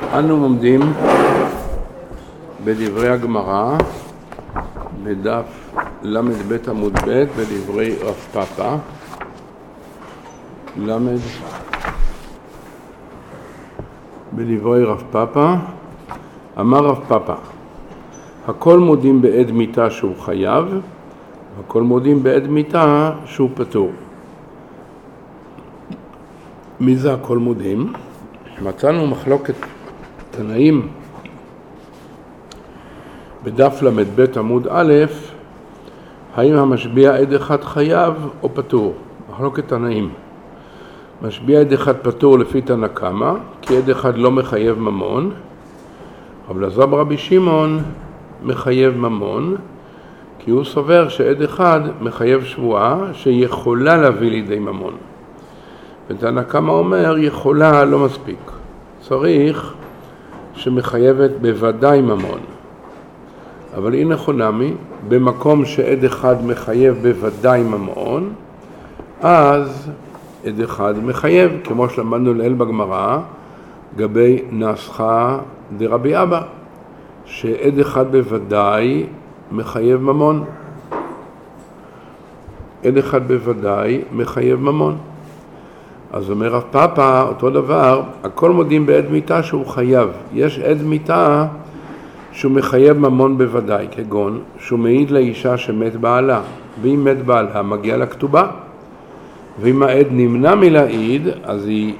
אנו עומדים בדברי הגמרא בדף למד ב' עמוד ב' בדברי רב פאפא. בדברי רב פאפא אמר רב פאפא, הכל מודים בעד מיתה שהוא חייב, הכל מודים בעד מיתה שהוא פטור. מי זה הכל מודים? מצאנו מחלוקת תנאים בדף למד ב' עמוד א', האם המשביע עד אחד חייב או פטור? מחלוקת תנאים. משביע עד אחד פטור לפי תנא קמא, כי עד אחד לא מחייב ממון, אבל אלעזר ברבי שמעון מחייב ממון, כי הוא סובר שעד אחד מחייב שבועה שיכולה להביא לידי ממון. ותנא קמא אומר יכולה לא מספיק, צריך שמחייבת בוודאי ממון. אבל הנה חונמי, במקום שעד אחד מחייב בוודאי ממון, אז עד אחד מחייב, כמו שלמדנו לעיל בגמרא, גבי נסחא דרבי אבא, שעד אחד בוודאי מחייב ממון. עד אחד בוודאי מחייב ממון. אז אומר רב פאפא, אותו דבר, הכל מודים בעד מיתה שהוא חייב. יש עד מיתה שהוא מחייב ממון בוודאי, כגון שהוא מעיד לאישה שמת בעלה, ואם מת בעלה מגיע לכתובה, ואם העד נמנע מלהעיד, אז היא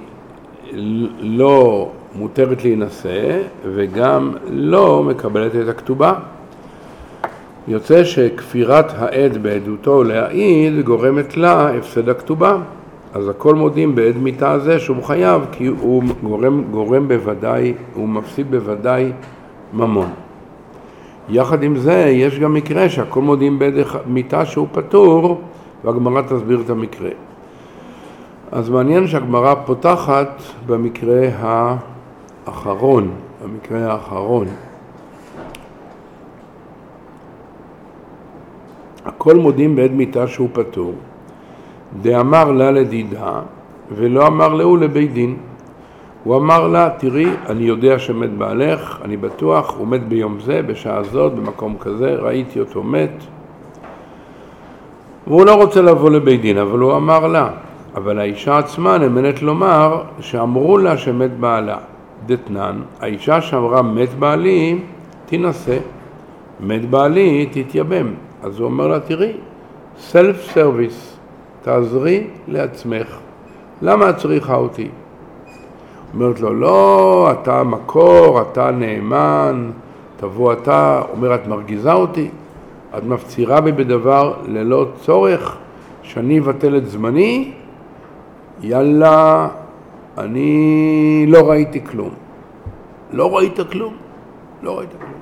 לא מותרת להינשא, וגם לא מקבלת את הכתובה. יוצא שכפירת העד בעדותו להעיד גורמת לה הפסד הכתובה. אז הכל מודים בעד מיתה הזה שהוא חייב, כי הוא גורם בוודאי, הוא מפסיד בוודאי ממון. יחד עם זה יש גם מקרה שהכל מודים בעד מיתה שהוא פטור, והגמרא תסביר את המקרה. אז מעניין שהגמרא פותחת במקרה האחרון, הכל מודים בעד מיתה שהוא פטור, דאמר לה לדידה ולא אמר לו לבית דין. הוא אמר לה, תראי, אני יודע שמת בעלך, אני בטוח, הוא מת ביום זה, בשעה זאת, במקום כזה, ראיתי אותו מת. והוא לא רוצה לבוא לבית דין, אבל הוא אמר לה. אבל האישה עצמה נאמנת לומר שאמרו לה שמת בעלה. דתנן, האישה שאמרה מת בעלי, תנסה, מת בעלי, תתייבם. אז הוא אומר לה, תראי, self service, תעזרי לעצמך. למה את צריכה אותי? אומרת לו, לא, אתה מקור, אתה נאמן, תבוא אתה. אומר, את מרגיזה אותי, את מפצירה בי בדבר ללא צורך, שאני אבטל את זמני, יאללה, אני לא ראיתי כלום. לא ראית כלום? לא ראית כלום.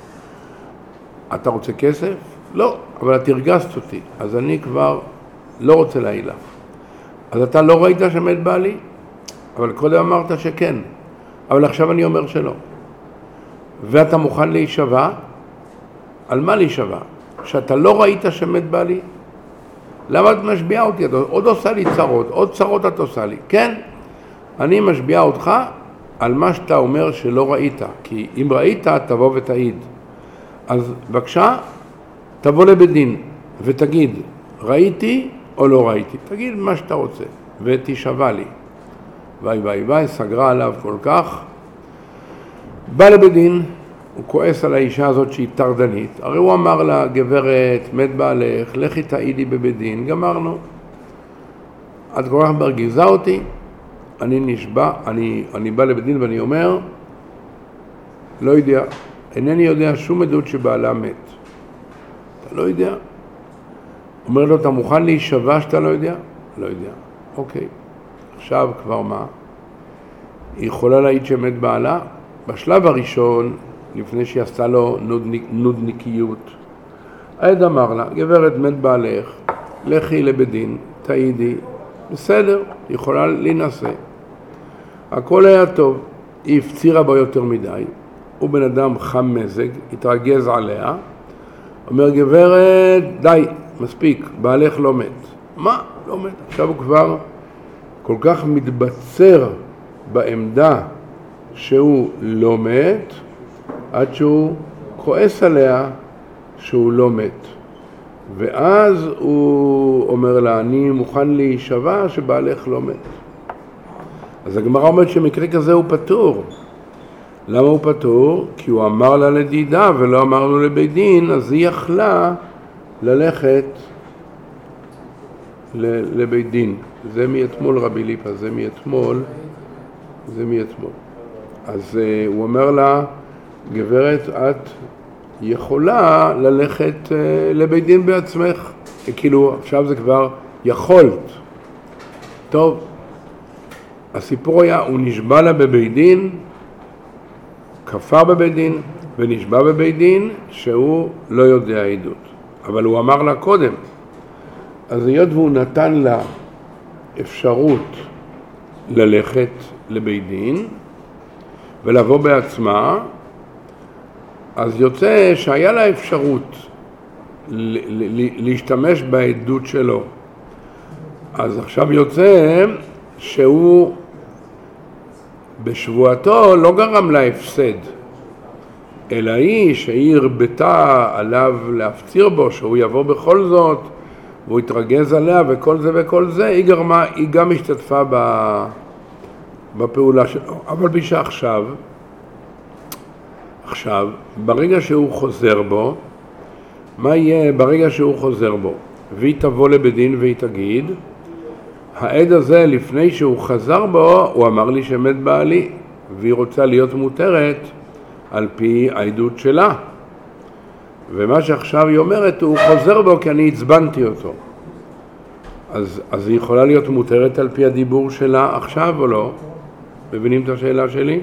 אתה רוצה כסף? לא, אבל את הרגזת אותי, אז אני כבר לא רוצה להעיל לך. אז אתה לא ראית שמת בעלי? אבל קודם אמרת שכן, אבל עכשיו אני אומר שלא. ואתה מוכן להישבע? על מה להישבע? שאתה לא ראית שמת בעלי? למה את משביעה אותי? את עוד עושה לי צרות, עוד צרות את עושה לי. כן, אני משביעה אותך על מה שאתה אומר שלא ראית, כי אם ראית תבוא ותעיד. אז בבקשה, תבוא לבית דין ותגיד, ראיתי או לא ראיתי? תגיד מה שאתה רוצה ותשבע לי. ביי, סגרה עליו כל כך. בא לבית דין, הוא כועס על האישה הזאת שהיא טרדנית. הרי הוא אמר לה, גברת, מת בעלך, לכי תעידי בבית דין, גמרנו. את כל כך מרגיזה אותי, אני נשבע, אני בא לבית דין ואני אומר, לא יודע, אינני יודע שום עדות שבעלה מת. אתה לא יודע? אומר לו, אתה מוכן להישבע שאתה לא יודע? לא יודע. אוקיי. עכשיו כבר מה? היא יכולה להעיד שמת בעלה? בשלב הראשון, לפני שהיא עשתה לו נודניקיות, העד אמר לה, גברת, מת בעלך, לכי לבית דין, תעידי, בסדר, היא יכולה להינשא. הכל היה טוב, היא הפצירה בו יותר מדי, הוא בן אדם חם מזג, התרגז עליה, אומר, גברת, די, מספיק, בעלך לא מת. מה? לא מת. עכשיו הוא כבר כל כך מתבצר בעמדה שהוא לא מת, עד שהוא כועס עליה שהוא לא מת. ואז הוא אומר לה, אני מוכן להישבע שבעלך לא מת. אז הגמרא אומרת שמקרה כזה הוא פטור. למה הוא פטור? כי הוא אמר לה לדידה ולא אמר לו לבית דין, אז היא יכלה ללכת לבית דין. זה מאתמול רבי ליפה, זה מאתמול. אז הוא אומר לה, גברת, את יכולה ללכת לבית דין בעצמך. כאילו, עכשיו זה כבר יכולת. טוב, הסיפור היה, הוא נשבע לה בבית דין, כפר בבית דין, ונשבע בבית דין שהוא לא יודע עדות. אבל הוא אמר לה קודם. אז היות והוא נתן לה אפשרות ללכת לבית דין ולבוא בעצמה, אז יוצא שהיה לה אפשרות להשתמש בעדות שלו. אז עכשיו יוצא שהוא בשבועתו לא גרם לה הפסד, אלא שהיא הרבתה עליו להפציר בו שהוא יבוא בכל זאת, והוא התרגז עליה וכל זה וכל זה, היא גם השתתפה בפעולה שלו. אבל בשעה עכשיו, ברגע שהוא חוזר בו, מה יהיה ברגע שהוא חוזר בו? והיא תבוא לבית דין והיא תגיד, העד הזה לפני שהוא חזר בו, הוא אמר לי שמת בעלי, והיא רוצה להיות מותרת על פי העדות שלה. ומה שעכשיו היא אומרת, הוא חוזר בו כי אני הצבנתי אותו. אז היא יכולה להיות מותרת על פי הדיבור שלה עכשיו או לא? מבינים את השאלה שלי?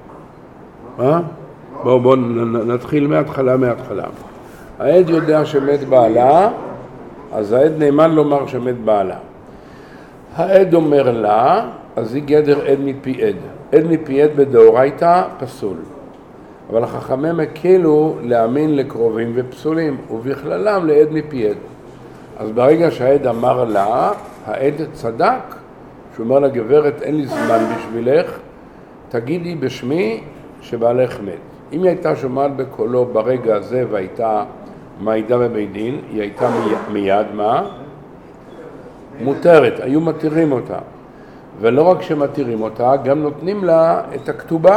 בואו נתחיל מההתחלה. העד יודע שמת בעלה, אז העד נאמן לומר שמת בעלה. העד אומר לה, אז היא גדר עד מפי עד. עד מפי עד בדאורייתא פסול. אבל החכמים הקלו להאמין לקרובים ופסולים, ובכללם לעד מפי עד. אז ברגע שהעד אמר לה, העד צדק, שהוא אומר לה, גברת, אין לי זמן בשבילך, תגידי בשמי שבעלך מת. אם היא הייתה שומעת בקולו ברגע הזה והייתה מעידה בבית דין, היא הייתה מיד מה? מותרת, היו מתירים אותה. ולא רק שמתירים אותה, גם נותנים לה את הכתובה.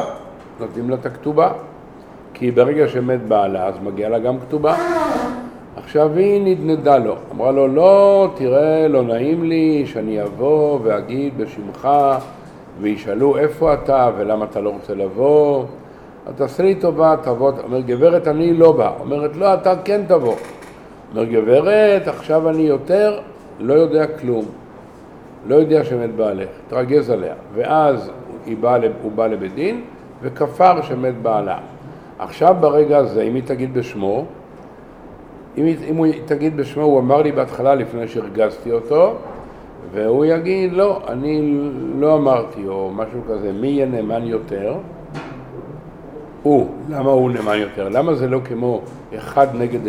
כי ברגע שמת בעלה, אז מגיעה לה גם כתובה. עכשיו היא נדנדה לו. אמרה לו, לא, תראה, לא נעים לי שאני אבוא ואגיד בשמך, וישאלו איפה אתה ולמה אתה לא רוצה לבוא. אז תעשה לי טובה, תבוא. אומר, גברת, אני לא בא. אומרת, לא, אתה כן תבוא. אומר, גברת, עכשיו אני יותר לא יודע כלום. לא יודע שמת בעלך. תרגז עליה. ואז הוא בא לבית דין וכפר שמת בעלה. עכשיו ברגע הזה, אם היא תגיד בשמו, אם הוא תגיד בשמו, הוא אמר לי בהתחלה לפני שהרגזתי אותו, והוא יגיד, לא, אני לא אמרתי, או משהו כזה, מי יהיה נאמן יותר? הוא. למה הוא נאמן יותר? למה זה לא כמו אחד נגד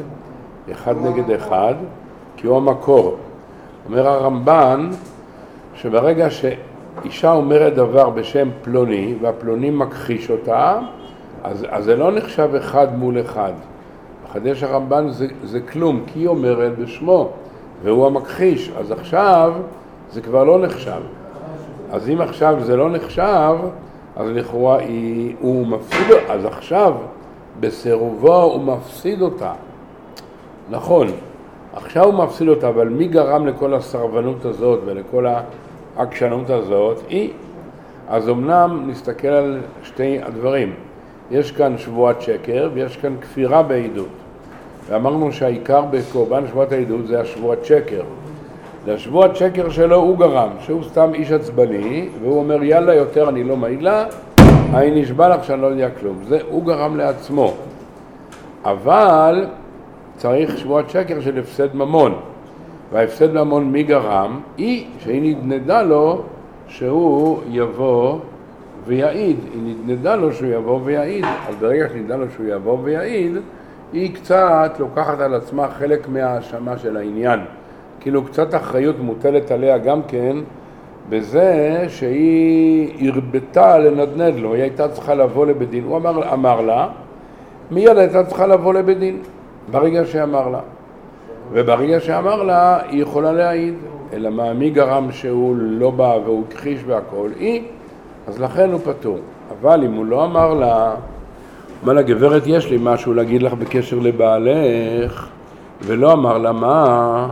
אחד? כי הוא המקור. אומר הרמב"ן, שברגע שאישה אומרת דבר בשם פלוני, והפלוני מכחיש אותה, אז זה לא נחשב אחד מול אחד. בחדש הרמב"ן זה כלום, כי היא אומרת בשמו, והוא המכחיש. אז עכשיו זה כבר לא נחשב. אז אם עכשיו זה לא נחשב, אז לכאורה הוא מפסיד, אז עכשיו בסירובו הוא מפסיד אותה. נכון, עכשיו הוא מפסיד אותה, אבל מי גרם לכל הסרבנות הזאת ולכל העקשנות הזאת? היא. אז אמנם נסתכל על שתי הדברים. יש כאן שבועת שקר ויש כאן כפירה בעדות. ואמרנו שהעיקר בקורבן שבועת העדות זה השבועת שקר. לשבועת שקר שלו הוא גרם, שהוא סתם איש עצבני, והוא אומר יאללה יותר אני לא מעילה, אני נשבע לך שאני לא יודע כלום. זה הוא גרם לעצמו. אבל צריך שבועת שקר של הפסד ממון. וההפסד ממון מי גרם? היא, שהיא נדנדה לו שהוא יבוא ויעיד. היא נדנדה לו שהוא יבוא ויעיד. אז ברגע שנדנדה לו שהוא יבוא ויעיד, היא קצת לוקחת על עצמה חלק מההאשמה של העניין. כאילו קצת אחריות מוטלת עליה גם כן בזה שהיא הרבתה לנדנד לו, היא הייתה צריכה לבוא לבית דין. הוא אמר לה, מיד הייתה צריכה לבוא לבית דין, ברגע שאמר לה. וברגע שאמר לה, היא יכולה להעיד. אלא מה, מי גרם שהוא לא בא והוא הכחיש והכל? היא. אז לכן הוא פטור. אבל אם הוא לא אמר לה, אמר לה, גברת, יש לי משהו להגיד לך בקשר לבעלך, ולא אמר לה מה,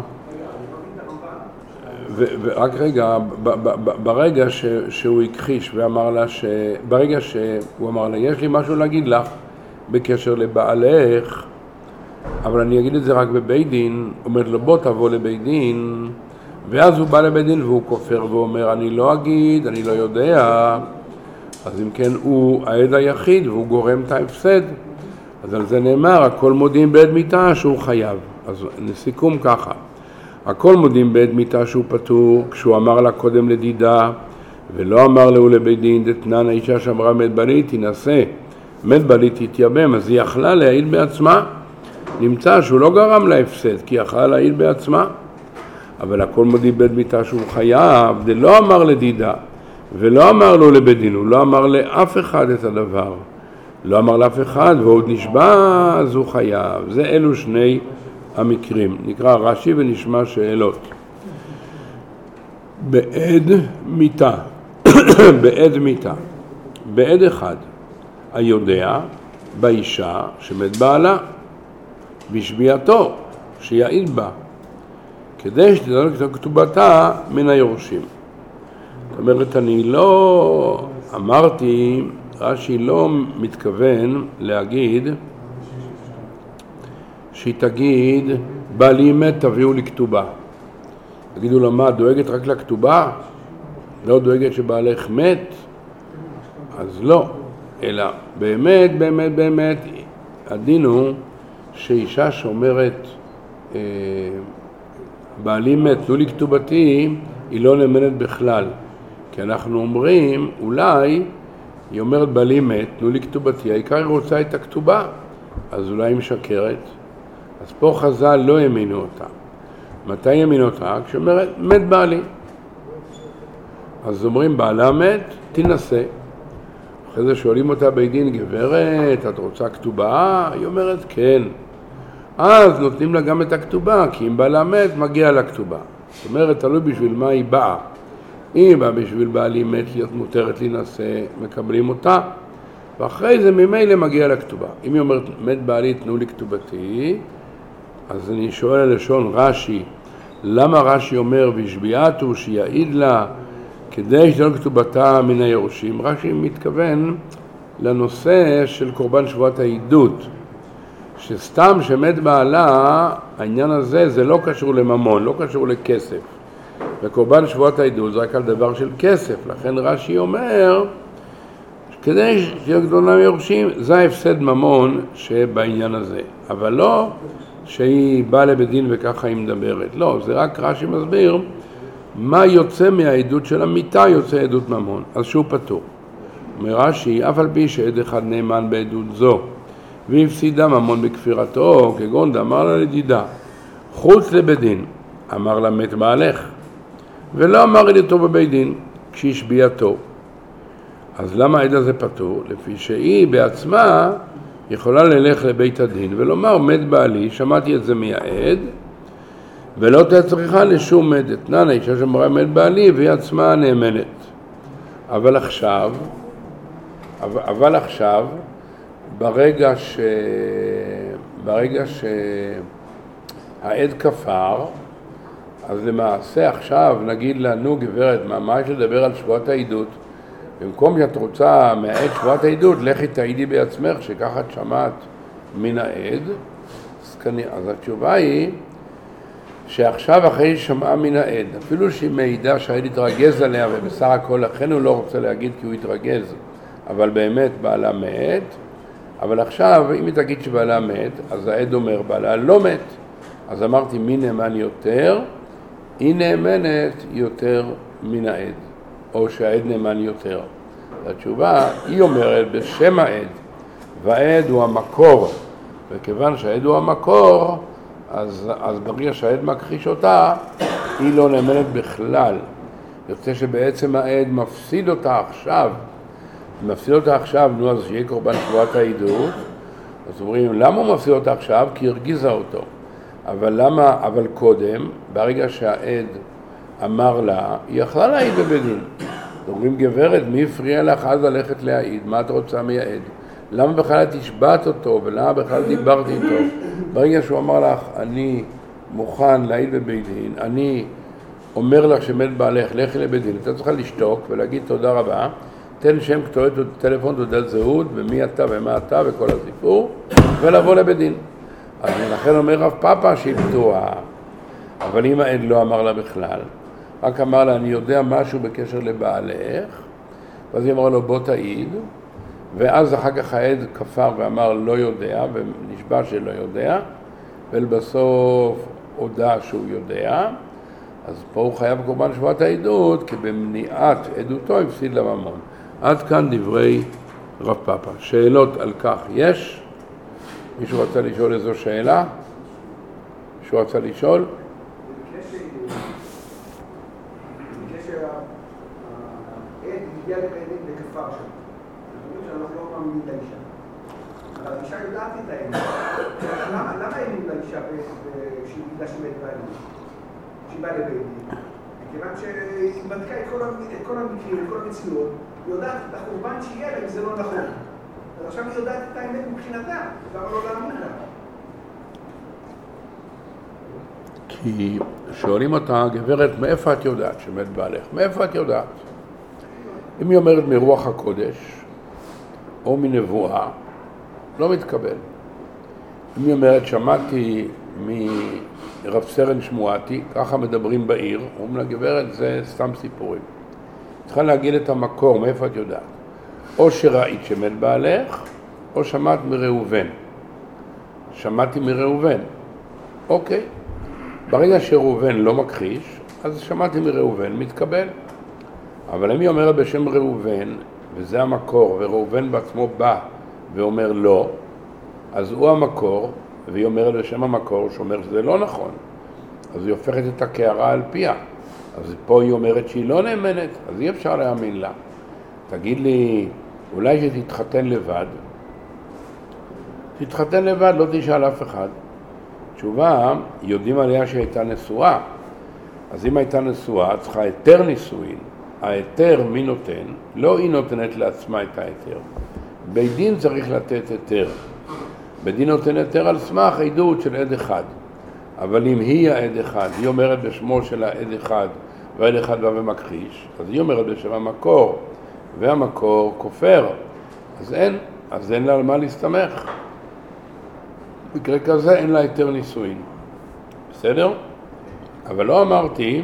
ורק רגע, ברגע שהוא הכחיש ואמר לה, ברגע שהוא אמר לה, יש לי משהו להגיד לך בקשר לבעלך, אבל אני אגיד את זה רק בבית דין, אומרת לו, בוא תבוא לבית דין, ואז הוא בא לבית דין והוא כופר ואומר, אני לא אגיד, אני לא יודע, אז אם כן הוא העד היחיד והוא גורם את ההפסד. אז על זה נאמר, הכל מודים בעד מיתה שהוא חייב. אז לסיכום ככה, הכל מודים בעד מיתה שהוא פטור, כשהוא אמר לה קודם לדידה, ולא אמר לו לבית דין, דתנן האישה שאמרה מת בעלי תינשא, מת בעלי תתייבם, אז היא יכלה להעיד בעצמה. נמצא שהוא לא גרם להפסד, כי יכלה להעיד בעצמה. אבל הכל מודים בעד מיתה שהוא חייב, זה לא אמר לדידה, ולא אמר לו לבית דין, הוא לא אמר לאף אחד את הדבר. לא אמר לאף אחד, ועוד נשבע, אז הוא חייב. זה אלו שני המקרים. נקרא רש"י ונשמע שאלות. בעד מיתה, בעד מיתה, בעד אחד, היודע באישה שמת בעלה, בשביעתו, שיעיד בה, כדי שתדע כתובתה מן היורשים. זאת אומרת, אני לא אמרתי, רש"י לא מתכוון להגיד שהיא תגיד, בעלי מת תביאו לי כתובה. תגידו לה, מה, דואגת רק לכתובה? לא דואגת שבעלך מת? אז לא, אלא באמת, באמת, באמת, הדין הוא שאישה שאומרת, בעלי מת, תנו לי כתובתי, היא לא נאמנת בכלל. כי אנחנו אומרים, אולי, היא אומרת, בעלי מת, תנו לי כתובתי, העיקר היא רוצה את הכתובה, אז אולי היא משקרת. אז פה חז"ל לא האמינו אותה. מתי האמינו אותה? כשאומרת, מת בעלי. אז אומרים, בעלה מת, תנסה. אחרי זה שואלים אותה בית דין, גברת, את רוצה כתובה? היא אומרת, כן. אז נותנים לה גם את הכתובה, כי אם בעלה מת, מגיע לה כתובה. זאת אומרת, תלוי בשביל מה היא באה. אם היא באה בשביל בעלי מת להיות מותרת להינשא, מקבלים אותה, ואחרי זה ממילא מגיע לה כתובה. אם היא אומרת, מת בעלי, תנו לי כתובתי, אז אני שואל על לשון רש"י, למה רש"י אומר, והשביעתו שיעיד לה, כדי שתהיה כתובתה מן היורשים? רש"י מתכוון לנושא של קורבן שבועת העידות, שסתם שמת בעלה, העניין הזה זה לא קשור לממון, לא קשור לכסף. וקורבן שבועת העידות זה רק על דבר של כסף, לכן רש"י אומר, כדי שתהיה גדולה מיורשים, זה ההפסד ממון שבעניין הזה. אבל לא שהיא באה לבית דין וככה היא מדברת. לא, זה רק רש"י מסביר מה יוצא מהעדות של המיתה, יוצא עדות ממון. אז שהוא פטור. אומר רש"י, אף על פי שעד אחד נאמן בעדות זו, והפסידה ממון בכפירתו, כגון דאמר לה לדידה, חוץ לבית דין, אמר לה מת בעלך, ולא אמר עדתו בבית דין, כשהשביעתו. אז למה העד הזה פטור? לפי שהיא בעצמה יכולה ללך לבית הדין ולומר, מת בעלי, שמעתי את זה מהעד, ולא תצריכה לשום מת. אתנן האישה שאמרה מת בעלי, והיא עצמה נאמנת. אבל עכשיו, ברגע שהעד כפר, אז למעשה עכשיו נגיד לנו, גברת, מה יש לדבר על שבועת העידות? במקום שאת רוצה מהעד שבועת העידות, לכי תעידי בעצמך שככה את שמעת מן העד. אז התשובה היא שעכשיו אחרי שמעה מן העד, אפילו שהיא מעידה שהעד התרגז עליה ובסך הכל לכן הוא לא רוצה להגיד כי הוא התרגז, אבל באמת בעלה מת. אבל עכשיו אם היא תגיד שבעלה מת, אז העד אומר בעלה לא מת. אז אמרתי מי נאמן יותר? היא נאמנת יותר מן העד, או שהעד נאמן יותר. התשובה, היא אומרת בשם העד, והעד הוא המקור, וכיוון שהעד הוא המקור, אז ברגע שהעד מכחיש אותה, היא לא נאמנת בכלל. יוצא שבעצם העד מפסיד אותה עכשיו. מפסיד אותה עכשיו, נו, אז שיהיה קורבן שבועת העדות. אז אומרים, למה הוא מפסיד אותה עכשיו? כי הרגיזה אותו. אבל קודם, ברגע שהעד אמר לה, היא יכלה להעיד בבית דין. אומרים, גברת, מי הפריע לך אז ללכת להעיד? מה את רוצה מהעד? למה בכלל את השבעת אותו, ולמה בכלל דיברתי איתו? ברגע שהוא אמר לך, אני מוכן להעיד בבית דין, אני אומר לך שמת בעלך, לכי לבית דין, אתה צריכה לשתוק ולהגיד תודה רבה, תן שם, כתובת, טלפון, תעודת זהות, ומי אתה ומה אתה וכל הסיפור, ולבוא לבית דין. אז לכן אומר רב פאפה שהיא פתוחה, אבל אם העד לא אמר לה בכלל, רק אמר לה, אני יודע משהו בקשר לבעלך, ואז היא אמרה לו, בוא תעיד, ואז אחר כך העד כפר ואמר, לא יודע, ונשבע שלא יודע, ולבסוף הודע שהוא יודע, אז פה הוא חייב קורבן שבועת העדות, כי במניעת עדותו הפסיד לממון. עד כאן דברי רב פאפה. שאלות על כך יש? מישהו רצה לשאול איזו שאלה? מישהו רצה לשאול? בקשר העד הגיע לבית לכפר שם. אנחנו לא מאמינים לאישה. אבל האישה יודעת את האמת. למה האמינו לאישה שהיא ידעה שמת בעלים? שהיא באה לבית דין? מכיוון שהיא בדקה את כל המקרים, את כל המציאות, היא יודעת את החורבן שיהיה לה אם זה לא נכון. אז עכשיו היא יודעת את האמת מבחינתה, למה לא להאמין לה? כי שואלים אותה, גברת, מאיפה את יודעת שמת בעלך? מאיפה את יודעת? אם היא אומרת מרוח הקודש, או מנבואה, לא מתקבל. אם היא אומרת, שמעתי מרב סרן שמואתי, ככה מדברים בעיר, אומרים לה, גברת, זה סתם סיפורים. צריכה להגיד את המקור, מאיפה את יודעת? או שראית שמת בעלך, או שמעת מראובן. שמעתי מראובן. אוקיי. ברגע שראובן לא מכחיש, אז שמעתי מראובן, מתקבל. אבל אם היא אומרת בשם ראובן, וזה המקור, וראובן בעצמו בא ואומר לא, אז הוא המקור, והיא אומרת בשם המקור, שאומר שזה לא נכון. אז היא הופכת את הקערה על פיה. אז פה היא אומרת שהיא לא נאמנת, אז אי אפשר להאמין לה. תגיד לי, אולי שתתחתן לבד? תתחתן לבד, לא תשאל אף אחד. תשובה, יודעים עליה שהייתה נשואה. אז אם הייתה נשואה, צריכה היתר נישואין. ההיתר מי נותן? לא היא נותנת לעצמה את ההיתר. בית דין צריך לתת היתר. בית דין נותן היתר על סמך עדות של עד אחד. אבל אם היא העד אחד, היא אומרת בשמו של העד אחד, והעד אחד בא ומכחיש, אז היא אומרת בשם המקור, והמקור כופר. אז אין לה על מה להסתמך. במקרה כזה אין לה היתר נישואין. בסדר? אבל לא אמרתי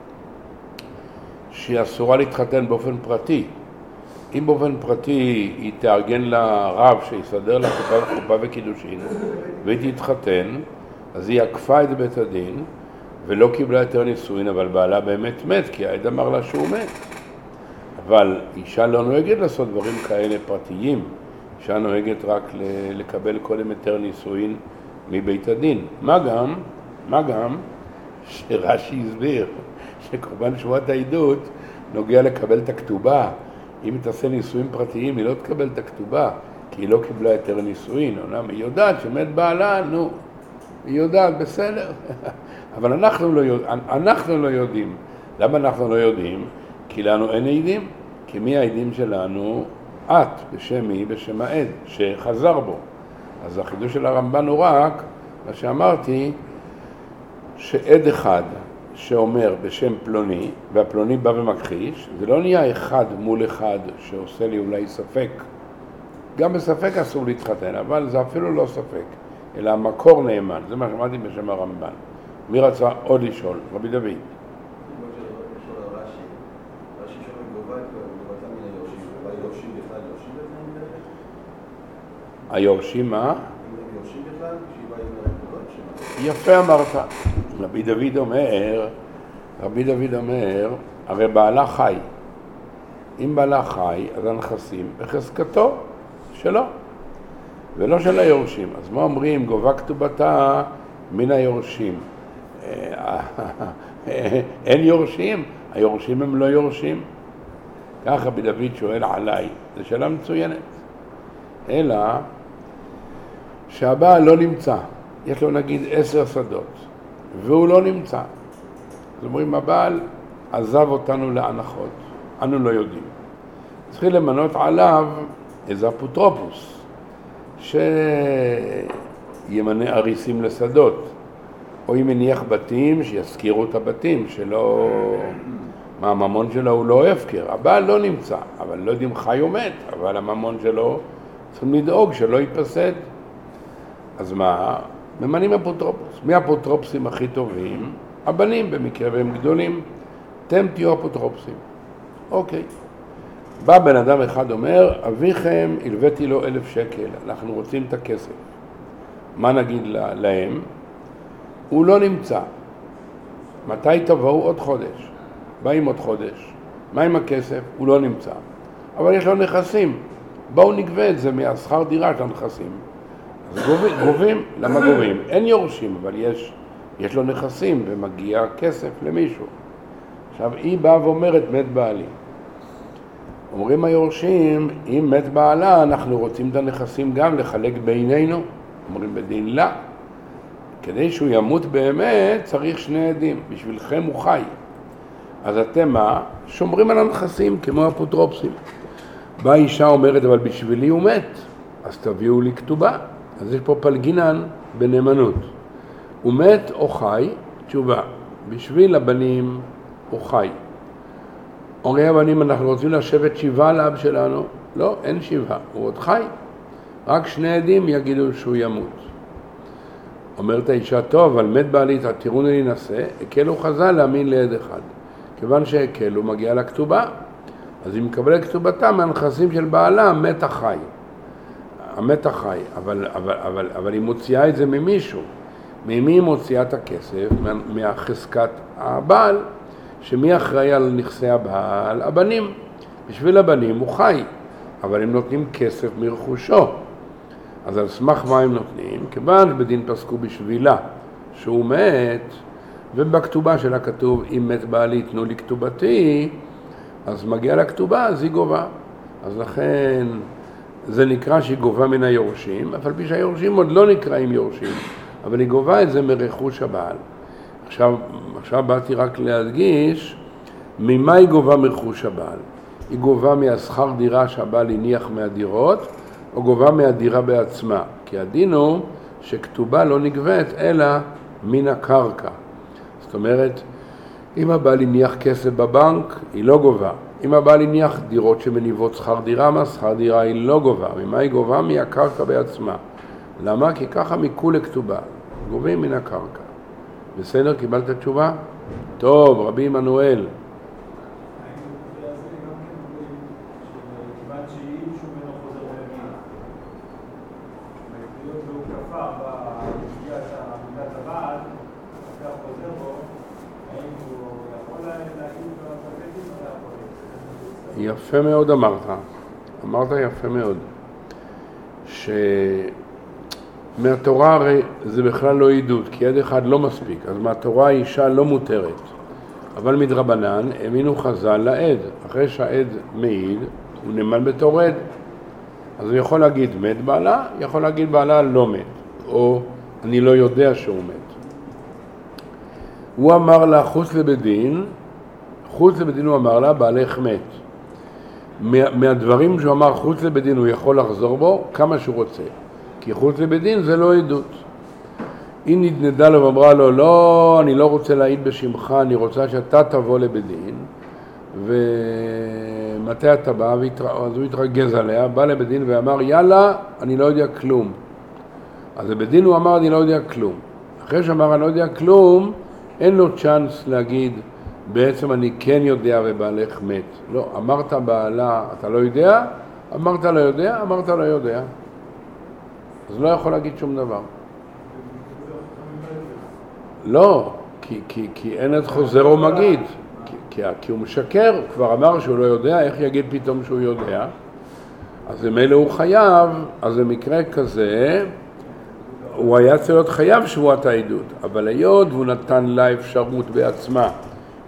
שהיא אסורה להתחתן באופן פרטי. אם באופן פרטי היא תארגן לרב שיסדר לה חופה וקידושין והיא תתחתן, אז היא עקפה את בית הדין ולא קיבלה היתר נישואין, אבל בעלה באמת מת, כי העד אמר לה שהוא מת. אבל אישה לא נוהגת לעשות דברים כאלה פרטיים. אישה נוהגת רק לקבל קודם היתר נישואין מבית הדין. מה גם שרש"י הסביר שקורבן שבועת העדות נוגע לקבל את הכתובה. אם היא תעשה נישואין פרטיים, היא לא תקבל את הכתובה, כי היא לא קיבלה היתר נישואין. היא יודעת שמת בעלה, נו, היא יודעת, בסדר. אבל אנחנו לא יודעים. למה אנחנו לא יודעים? כי לנו אין עדים. כי מי העדים שלנו? את, בשם מי? בשם העד, שחזר בו. אז החידוש של הרמב"ן הוא רק, מה שאמרתי, שעד אחד שאומר בשם פלוני, והפלוני בא ומכחיש, זה לא נהיה אחד מול אחד שעושה לי אולי ספק. גם בספק אסור להתחתן, אבל זה אפילו לא ספק, אלא המקור נאמן. זה מה שאמרתי בשם הרמב"ן. מי רצה עוד לשאול? רבי דוד. היורשים מה? יפה אמרת. רבי דוד אומר, הרי בעלה חי. אם בעלה חי, אז הנכסים בחזקתו שלו, ולא של היורשים. אז מה אומרים? גובה כתובתה מן היורשים. אין יורשים, היורשים הם לא יורשים. ככה רבי דוד שואל עליי, זו שאלה מצוינת. אלא שהבעל לא נמצא, יש לו נגיד 10 שדות, והוא לא נמצא. זאת אומרת, הבעל עזב אותנו להנחות, אנו לא יודעים. צריכים למנות עליו איזה אפוטרופוס, שימנה אריסים לשדות, או אם מניח בתים, שיזכירו את הבתים, שלא... מהממון שלו הוא לא הפקר. הבעל לא נמצא, אבל לא יודעים חי או מת, אבל הממון שלו צריכים לדאוג שלא ייפסד. אז מה? ממנים אפוטרופוס. מי האפוטרופוסים הכי טובים? הבנים במקרה והם גדולים. אתם תהיו אפוטרופוסים. אוקיי. בא בן אדם אחד אומר, אביכם הלוויתי לו 1,000 שקל, אנחנו רוצים את הכסף. מה נגיד להם? הוא לא נמצא. מתי תבואו? עוד חודש. באים עוד חודש. מה עם הכסף? הוא לא נמצא. אבל יש לו נכסים. בואו נגבה את זה מהשכר דירה של הנכסים. אז גובים. למה גובים? אין יורשים, אבל יש לו נכסים ומגיע כסף למישהו. עכשיו, היא באה ואומרת, מת בעלי. אומרים היורשים, אם מת בעלה, אנחנו רוצים את הנכסים גם לחלק בינינו. אומרים בדין, לא. כדי שהוא ימות באמת, צריך 2 עדים. בשבילכם הוא חי. אז אתם מה? שומרים על הנכסים כמו אפוטרופסים. באה אישה אומרת, אבל בשבילי הוא מת, אז תביאו לי כתובה. אז יש פה פלגינן בנאמנות. הוא מת או חי? תשובה. בשביל הבנים הוא חי. אומרים הבנים, אנחנו רוצים לשבת 7 על האב שלנו. לא, אין 7, הוא עוד חי. רק 2 עדים יגידו שהוא ימות. אומרת האישה, טוב, אבל מת בעלי, תראו להינשא, הקלו חז"ל להאמין לעד אחד. כיוון שהקלו, מגיע לכתובה. אז היא מקבלת כתובתה מהנכסים של בעלה, מת החי. המת החי, אבל היא מוציאה את זה ממישהו. ממי היא מוציאה את הכסף? מהחזקת הבעל, שמי אחראי על נכסי הבעל? הבנים. בשביל הבנים הוא חי, אבל הם נותנים כסף מרכושו. אז על סמך מה הם נותנים? כיוון שבדין פסקו בשבילה שהוא מת, ובכתובה שלה כתוב, אם מת בעלי תנו לי כתובתי, אז מגיע לכתובה, אז היא גובה. אז לכן זה נקרא שהיא גובה מן היורשים, אבל פי שהיורשים עוד לא נקראים יורשים, אבל היא גובה את זה מרכוש הבעל. עכשיו באתי רק להדגיש, ממה היא גובה מרכוש הבעל? היא גובה מהשכר דירה שהבעל הניח מהדירות, או גובה מהדירה בעצמה? כי הדין הוא שכתובה לא נגבית, אלא מן הקרקע. זאת אומרת, אם הבעל הניח כסף בבנק, היא לא גובה. אם הבעל הניח דירות שמניבות שכר דירה, מה שכר דירה היא לא גובה. ממה היא גובה? מהקרקע בעצמה. למה? כי ככה מכולה כתובה. גובים מן הקרקע. בסדר? קיבלת תשובה? טוב, רבי עמנואל. יפה מאוד אמרת יפה מאוד, שמהתורה הרי זה בכלל לא עדות, כי עד אחד לא מספיק, אז מהתורה האישה לא מותרת, אבל מדרבנן האמינו חז"ל לעד, אחרי שהעד מעיד הוא נאמן בתור עד, אז הוא יכול להגיד מת בעלה, יכול להגיד בעלה לא מת, או אני לא יודע שהוא מת. הוא אמר לה חוץ לבדין הוא אמר לה בעלך מת. מהדברים שהוא אמר חוץ לבדין הוא יכול לחזור בו כמה שהוא רוצה, כי חוץ לבדין זה לא עדות. היא נתנדה לו ואמרה לו, לא, אני לא רוצה להעיד בשמך, אני רוצה שאתה תבוא לבדין, ומתי אתה בא? אז הוא התרגז עליה, בא לבדין ואמר, יאללה, אני לא יודע כלום. אז לבדין הוא אמר, אני לא יודע כלום. אחרי שאמר, אני לא יודע כלום, אין לו צ'אנס להגיד, בעצם אני כן יודע ובעלך מת. לא, אמרת בעלה, אתה לא יודע, אמרת לא יודע, אמרת לא יודע. אז לא יכול להגיד שום דבר. לא, כי אין את חוזר או מגיד. כי הוא משקר, הוא כבר אמר שהוא לא יודע, איך יגיד פתאום שהוא יודע? אז אם אלה הוא חייב, אז במקרה כזה, הוא היה צריך להיות חייב שבועת העדות. אבל היות והוא נתן לה אפשרות בעצמה,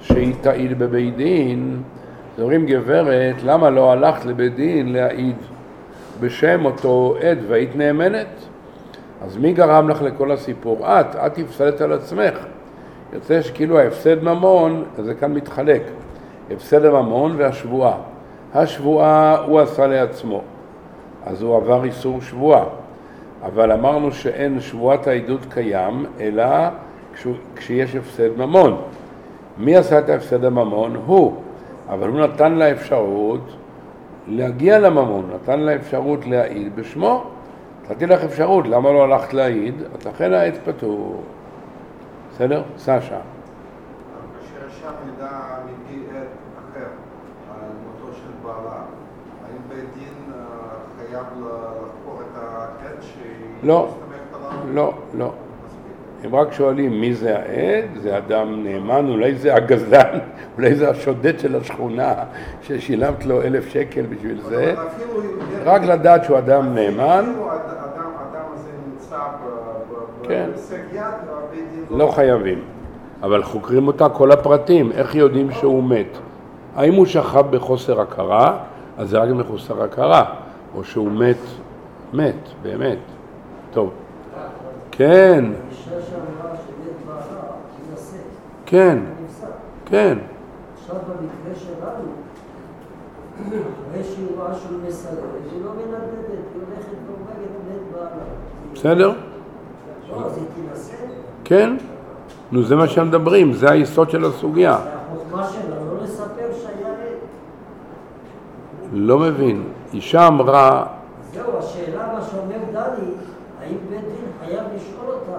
שהיא תעיד בבית דין, אז אומרים גברת, למה לא הלכת לבית דין להעיד בשם אותו עד והיית נאמנת? אז מי גרם לך לכל הסיפור? את הפסדת על עצמך. יוצא שכאילו ההפסד ממון, אז זה כאן מתחלק. הפסד הממון והשבועה. השבועה הוא עשה לעצמו, אז הוא עבר איסור שבועה. אבל אמרנו שאין שבועת העדות קיים, אלא כשיש הפסד ממון. מי עשה את ההפסד הממון? הוא. אבל הוא נתן לה אפשרות להגיע לממון, נתן לה אפשרות להעיד בשמו. נתתי לך אפשרות, למה לא הלכת להעיד? אז לכן העד פטור. בסדר? סשה. כאשר אישה ידע מפי עד אחר על מותו של בעלה, האם בית דין חייב לחקור את העד שהיא לא, מסתמכת עליו? לא, לא. הם רק שואלים מי זה העד, זה אדם נאמן, אולי זה הגזלן, אולי זה השודד של השכונה ששילמת לו 1,000 שקל בשביל זה. רק לדעת שהוא אדם נאמן. אפילו האדם הזה נמצא בהישג יד, בית דין לא חייבים. אבל חוקרים אותה כל הפרטים, איך יודעים שהוא מת. האם הוא שכב בחוסר הכרה, אז זה רק מחוסר הכרה, או שהוא מת, באמת. טוב. כן. אישה שאמרה שמת בעלה, היא נשאת. כן. נפסק. כן. עכשיו במקרה שלנו, אחרי שהיא רואה שהוא מסרב, היא לא מנדדת, היא הולכת ואומרת מת בעלה. בסדר? לא, אז היא תנסה. כן. נו, זה מה שהם מדברים, זה היסוד של הסוגיה. החוכמה שלה, לא לספר שהיה עד. לא מבין. אישה אמרה, זהו, השאלה מה שאומר דני, האם בית דין חייב לשאול אותה?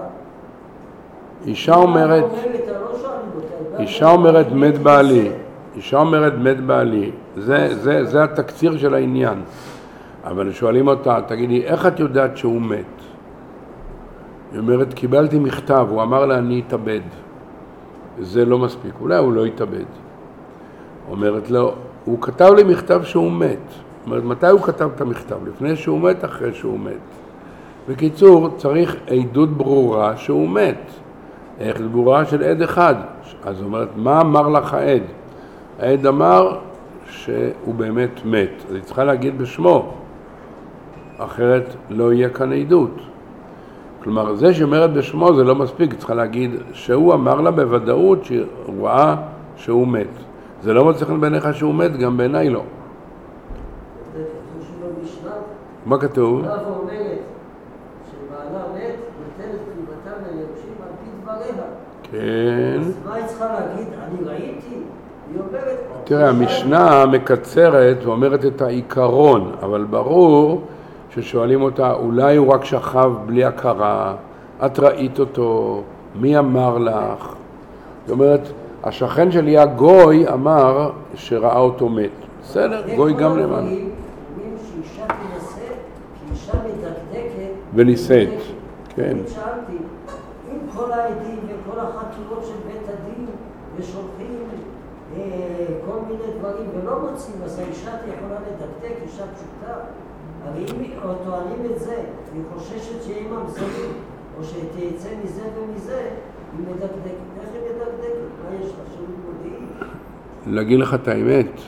אישה אומרת מת בעלי. אישה אומרת מת בעלי. זה התקציר של העניין. אבל שואלים אותה, תגידי, איך את יודעת שהוא מת? היא אומרת, קיבלתי מכתב, הוא אמר לה, אני אתאבד. זה לא מספיק, אולי הוא לא יתאבד. אומרת לו, הוא כתב לי מכתב שהוא מת. אומרת, מתי הוא כתב את המכתב? לפני שהוא מת, אחרי שהוא מת. בקיצור, צריך עדות ברורה שהוא מת. עדות ברורה של עד אחד. אז אומרת, מה אמר לך העד? העד אמר שהוא באמת מת. אז היא צריכה להגיד בשמו. אחרת לא יהיה כאן עדות. כלומר, זה שאומרת בשמו זה לא מספיק. היא צריכה להגיד שהוא אמר לה בוודאות שהיא רואה שהוא מת. זה לא מצליח בעיניך שהוא מת, גם בעיניי לא. מה כתוב? הרב אומרת שבעלה מת, נותנת כליבתם ליורשים על פי דבריה. כן. אז מה היא צריכה להגיד? אני ראיתי? היא אומרת... תראה, המשנה מקצרת ואומרת את העיקרון, אבל ברור ששואלים אותה, אולי הוא רק שכב בלי הכרה, את ראית אותו, מי אמר לך? זאת אומרת, השכן שלי הגוי אמר שראה אותו מת. בסדר, גוי גם למען. אומרים שאישה תנסה, כי אישה מדקדקת וניסית, כן. אני שאלתי, אם כל העדים וכל החקירות של בית הדין ושולחים כל מיני דברים ולא מוצאים, אז האישה יכולה לדקדק, אישה פשוטה. הרי אם טוענים את זה, היא חוששת שיהיה ממזרים, או שתייצא מזה ומזה, היא מדקדקת. איך היא מדקדקת? מה יש לה? שהוא מודיעין? להגיד לך את האמת,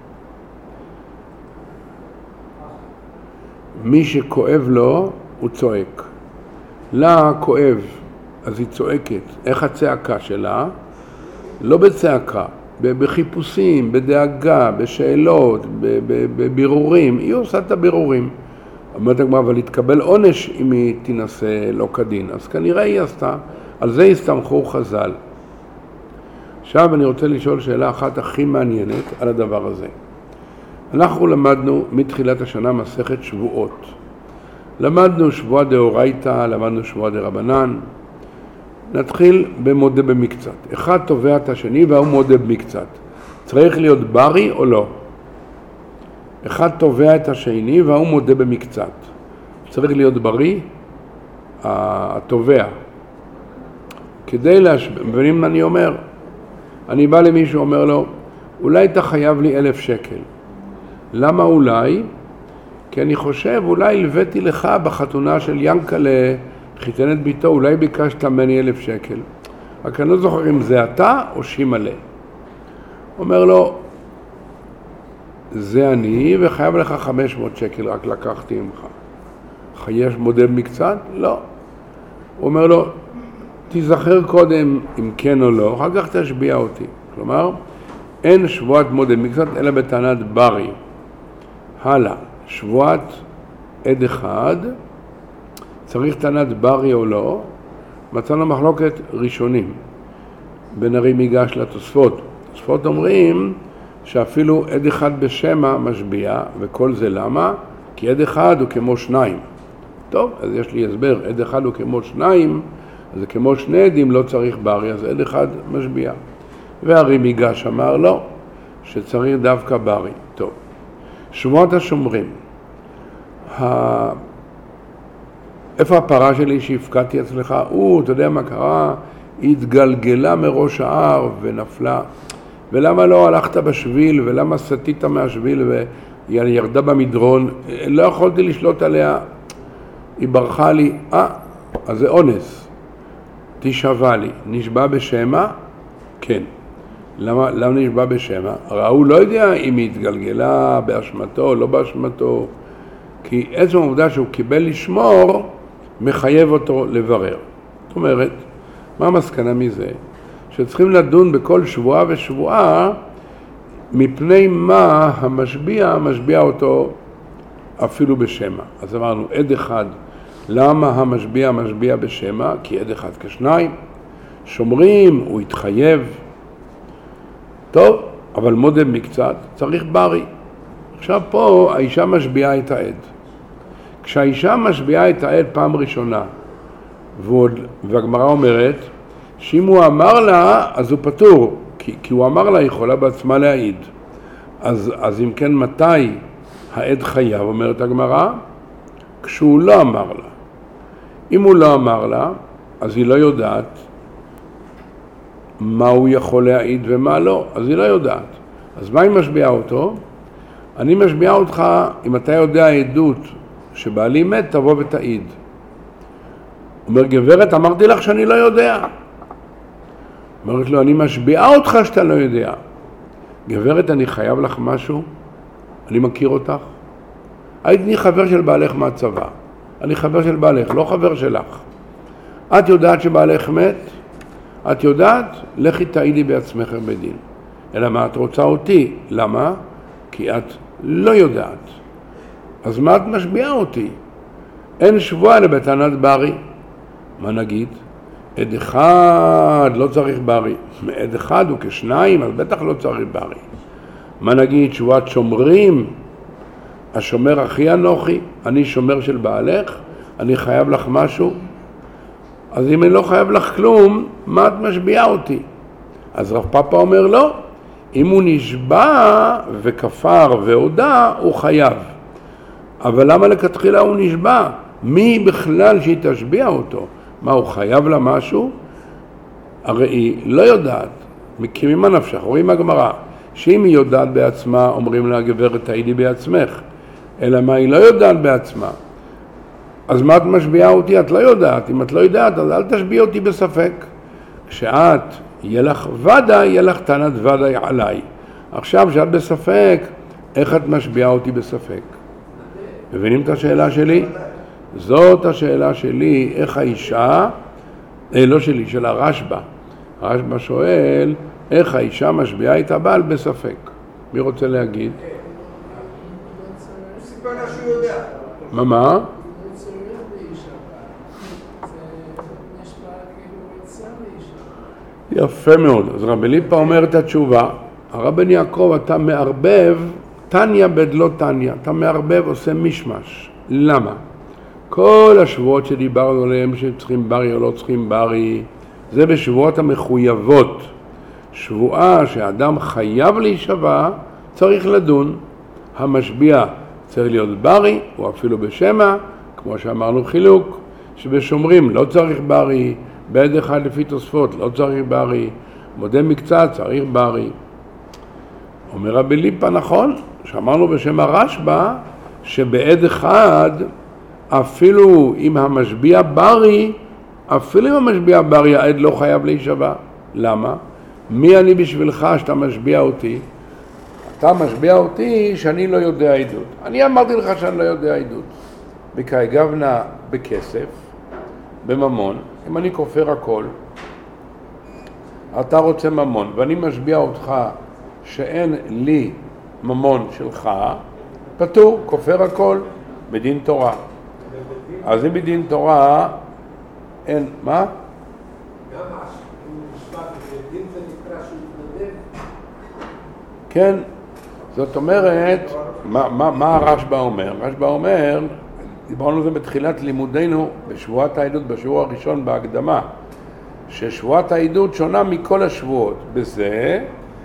מי שכואב לו, הוא צועק. לה כואב, אז היא צועקת. איך הצעקה שלה? לא בצעקה, בחיפושים, בדאגה, בשאלות, בבירורים. היא עושה את הבירורים. אומרת הגמרא, אבל יתקבל עונש אם היא תנסה לא כדין. אז כנראה היא עשתה. על זה הסתמכו חז"ל. עכשיו אני רוצה לשאול שאלה אחת הכי מעניינת על הדבר הזה. אנחנו למדנו מתחילת השנה מסכת שבועות. למדנו שבועה דאורייתא, למדנו שבועה דרבנן. נתחיל במודה במקצת. אחד תובע את השני והוא מודה במקצת. צריך להיות ברי או לא? אחד תובע את השני והוא מודה במקצת. צריך להיות ברי, התובע. כדי מבינים מה אני אומר? אני בא למישהו אומר לו, אולי אתה חייב לי 1,000 שקל. למה אולי? כי אני חושב, אולי לבאתי לך בחתונה של ינקלה, חיתנת ביתו, אולי ביקשת ממני 1,000 שקל. רק אני לא זוכר אם זה אתה או שימלה. אומר לו, זה אני וחייב לך 500 שקל, רק לקחתי ממך. יש מודה מקצת? לא. הוא אומר לו, תיזכר קודם אם כן או לא, אחר כך תשביע אותי. כלומר, אין שבועת מודה מקצת אלא בטענת ברי. הלאה, שבועת עד אחד, צריך טענת ברי או לא, מצאנו מחלוקת ראשונים. בן הרי מיגש לתוספות. תוספות אומרים שאפילו עד אחד בשמה משביע, וכל זה למה? כי עד אחד הוא כמו שניים. טוב, אז יש לי הסבר, עד אחד הוא כמו שניים, אז זה כמו שני עדים, לא צריך ברי, אז עד אחד משביע. והרי מיגש אמר לא, שצריך דווקא ברי. טוב, שבועת השומרים. איפה הפרה שלי שהפקדתי אצלך? אתה יודע מה קרה? היא התגלגלה מראש ההר ונפלה. ולמה לא הלכת בשביל, ולמה סטית מהשביל וירדה במדרון? לא יכולתי לשלוט עליה, היא ברחה לי. אז זה אונס. תשבע לי. נשבע בשמה? כן. למה נשבע בשמה? הרי הוא לא יודע אם היא התגלגלה באשמתו או לא באשמתו, כי עצם העובדה שהוא קיבל לשמור, מחייב אותו לברר. זאת אומרת, מה המסקנה מזה? שצריכים לדון בכל שבועה ושבועה, מפני מה המשביע אותו אפילו בשמה. אז אמרנו, עד אחד, למה המשביע בשמה? כי עד אחד כשניים. שומרים, הוא התחייב. טוב, אבל מודה מקצת, צריך ברי. עכשיו פה האישה משביעה את העד. כשהאישה משביעה את העד פעם ראשונה, והגמרא אומרת, שאם הוא אמר לה, אז הוא פטור, כי הוא אמר לה, היא יכולה בעצמה להעיד. אז אם כן, מתי העד חייב, אומרת הגמרא? כשהוא לא אמר לה. אם הוא לא אמר לה, אז היא לא יודעת מה הוא יכול להעיד ומה לא, אז היא לא יודעת. אז מה היא משביעה אותו? אני משביעה אותך, אם אתה יודע עדות שבעלי מת, תבוא ותעיד. אומר, גברת, אמרתי לך שאני לא יודע. אומרת לו, אני משביעה אותך שאתה לא יודע. גברת, אני חייב לך משהו? אני מכיר אותך? הייתי חבר של בעלך מהצבא. אני חבר של בעלך, לא חבר שלך. את יודעת שבעלך מת? את יודעת? לכי תעידי בעצמך בדין. אלא מה את רוצה אותי? למה? כי את לא יודעת. אז מה את משביעה אותי? אין שבועה לבטענת ברי. מה נגיד? עד אחד לא צריך ברי. עד אחד הוא כשניים, אז בטח לא צריך ברי. מה נגיד? שבועת שומרים. השומר אחי אנוכי, אני שומר של בעלך, אני חייב לך משהו. אז אם אני לא חייב לך כלום, מה את משביעה אותי? אז רב פאפה אומר לא. אם הוא נשבע וכפר והודע, הוא חייב. אבל למה לכתחילה הוא נשבע? מי בכלל שהיא תשביע אותו? מה, הוא חייב לה משהו? הרי היא לא יודעת. ממה נפשך? רואים הגמרא, שאם היא יודעת בעצמה, אומרים לה, גברת, תעידי בעצמך. אלא מה, היא לא יודעת בעצמה. אז מה את משביעה אותי? את לא יודעת. אם את לא יודעת, אז אל תשביע אותי בספק. כשאת, יהיה לך ודאי, יהיה לך טענת ודאי עליי. עכשיו, כשאת בספק, איך את משביעה אותי בספק? מבינים את השאלה שלי? זאת השאלה שלי, איך האישה, לא שלי, של הרשב"א. הרשב"א שואל, איך האישה משביעה את הבעל בספק? מי רוצה להגיד? מה? יפה מאוד. אז רבי ליפה אומר את התשובה, הרבן יעקב, אתה מערבב תניא בדלא תניא, אתה מערבב, עושה משמש. למה? כל השבועות שדיברנו עליהם שצריכים ברי או לא צריכים ברי, זה בשבועות המחויבות. שבועה שאדם חייב להישבע, צריך לדון. המשביע צריך להיות ברי, או אפילו בשמה, כמו שאמרנו חילוק, שבשומרים לא צריך ברי, בעד אחד לפי תוספות לא צריך ברי, מודה מקצת צריך ברי. אומר רבי ליפה נכון, שאמרנו בשם הרשב"א, שבעד אחד, אפילו אם המשביע ברי, אפילו אם המשביע ברי, העד לא חייב להישבע. למה? מי אני בשבילך שאתה משביע אותי? אתה משביע אותי שאני לא יודע עדות. אני אמרתי לך שאני לא יודע עדות. בקאי גבנה בכסף, בממון, אם אני כופר הכל, אתה רוצה ממון, ואני משביע אותך שאין לי ממון שלך, פטור, כופר הכל, בדין תורה. אז אם בדין תורה, אין, מה? גם משפט בדין זה נקרא שהוא מתנדב. כן, זאת אומרת, מה הרשב"א אומר? הרשב"א אומר, דיברנו על זה בתחילת לימודינו בשבועת העדות, בשיעור הראשון בהקדמה, ששבועת העדות שונה מכל השבועות, בזה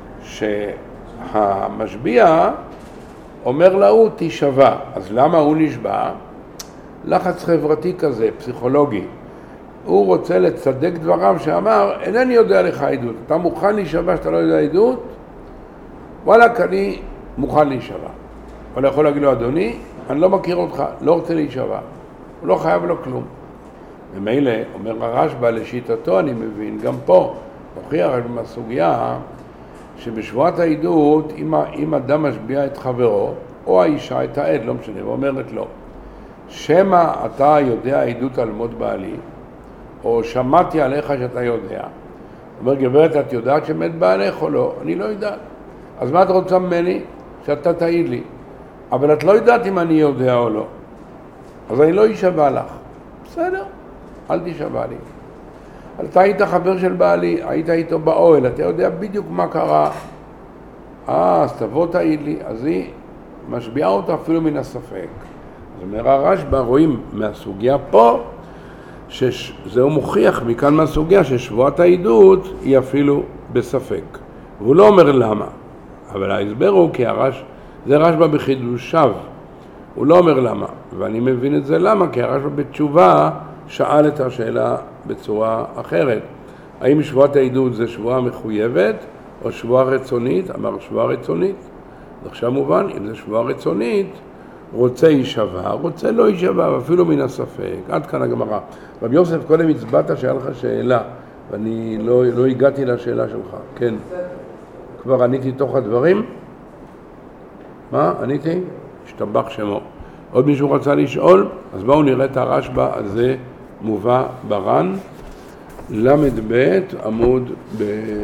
שהמשביע אומר להוא תישבע. אז למה הוא נשבע? לחץ חברתי כזה, פסיכולוגי. הוא רוצה לצדק דבריו שאמר, אינני יודע לך עדות. אתה מוכן להישבע שאתה לא יודע עדות? וואלה, אני מוכן להישבע. אבל יכול להגיד לו, אדוני, אני לא מכיר אותך, לא רוצה להישבע. הוא לא חייב לו כלום. ומילא, אומר הרשב"א, לשיטתו אני מבין, גם פה, הוכיח מהסוגיה, שבשבועת העדות, אם אדם משביע את חברו, או האישה את העד, לא משנה, ואומרת לו, שמה אתה יודע עדות על מות בעלי, או שמעתי עליך שאתה יודע. אומר, גברת, את יודעת שמת בעלך או לא? אני לא יודעת. אז מה את רוצה ממני? שאתה תעיד לי. אבל את לא יודעת אם אני יודע או לא. אז אני לא אשבע לך. בסדר, אל תשבע לי. אתה היית חבר של בעלי, היית איתו באוהל, אתה יודע בדיוק מה קרה. אז תבוא תעיד לי. אז היא משביעה אותה אפילו מן הספק. אז אומר הרשב"א, רואים מהסוגיה פה, שזהו מוכיח מכאן מהסוגיה ששבועת העדות היא אפילו בספק. והוא לא אומר למה. אבל ההסבר הוא כי זה רשב"א בחידושיו. הוא לא אומר למה. ואני מבין את זה למה, כי הרשב"א בתשובה שאל את השאלה בצורה אחרת. האם שבועת העדות זה שבועה מחויבת או שבועה רצונית? אמר שבועה רצונית. עכשיו מובן, אם זה שבועה רצונית, רוצה יישבע, רוצה לא יישבע, אפילו מן הספק. עד כאן הגמרא. רבי יוסף, קודם הצבעת שהיה לך שאלה, ואני לא הגעתי לשאלה שלך. כן. כבר עניתי תוך הדברים? מה? עניתי? השתבח שמו. עוד מישהו רצה לשאול? אז בואו נראה את הרשב"א הזה מובא בר"ן, למד עמוד ב'.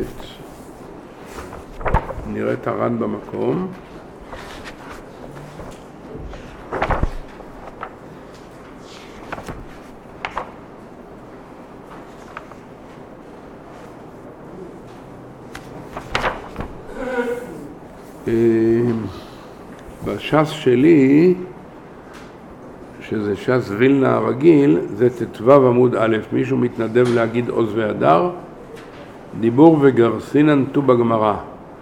נראה את הר"ן במקום. בש"ס שלי, שזה ש"ס וילנה הרגיל, זה ט"ו עמוד א', מישהו מתנדב להגיד עוז והדר? דיבור וגרסינן ט"ו בגמרא.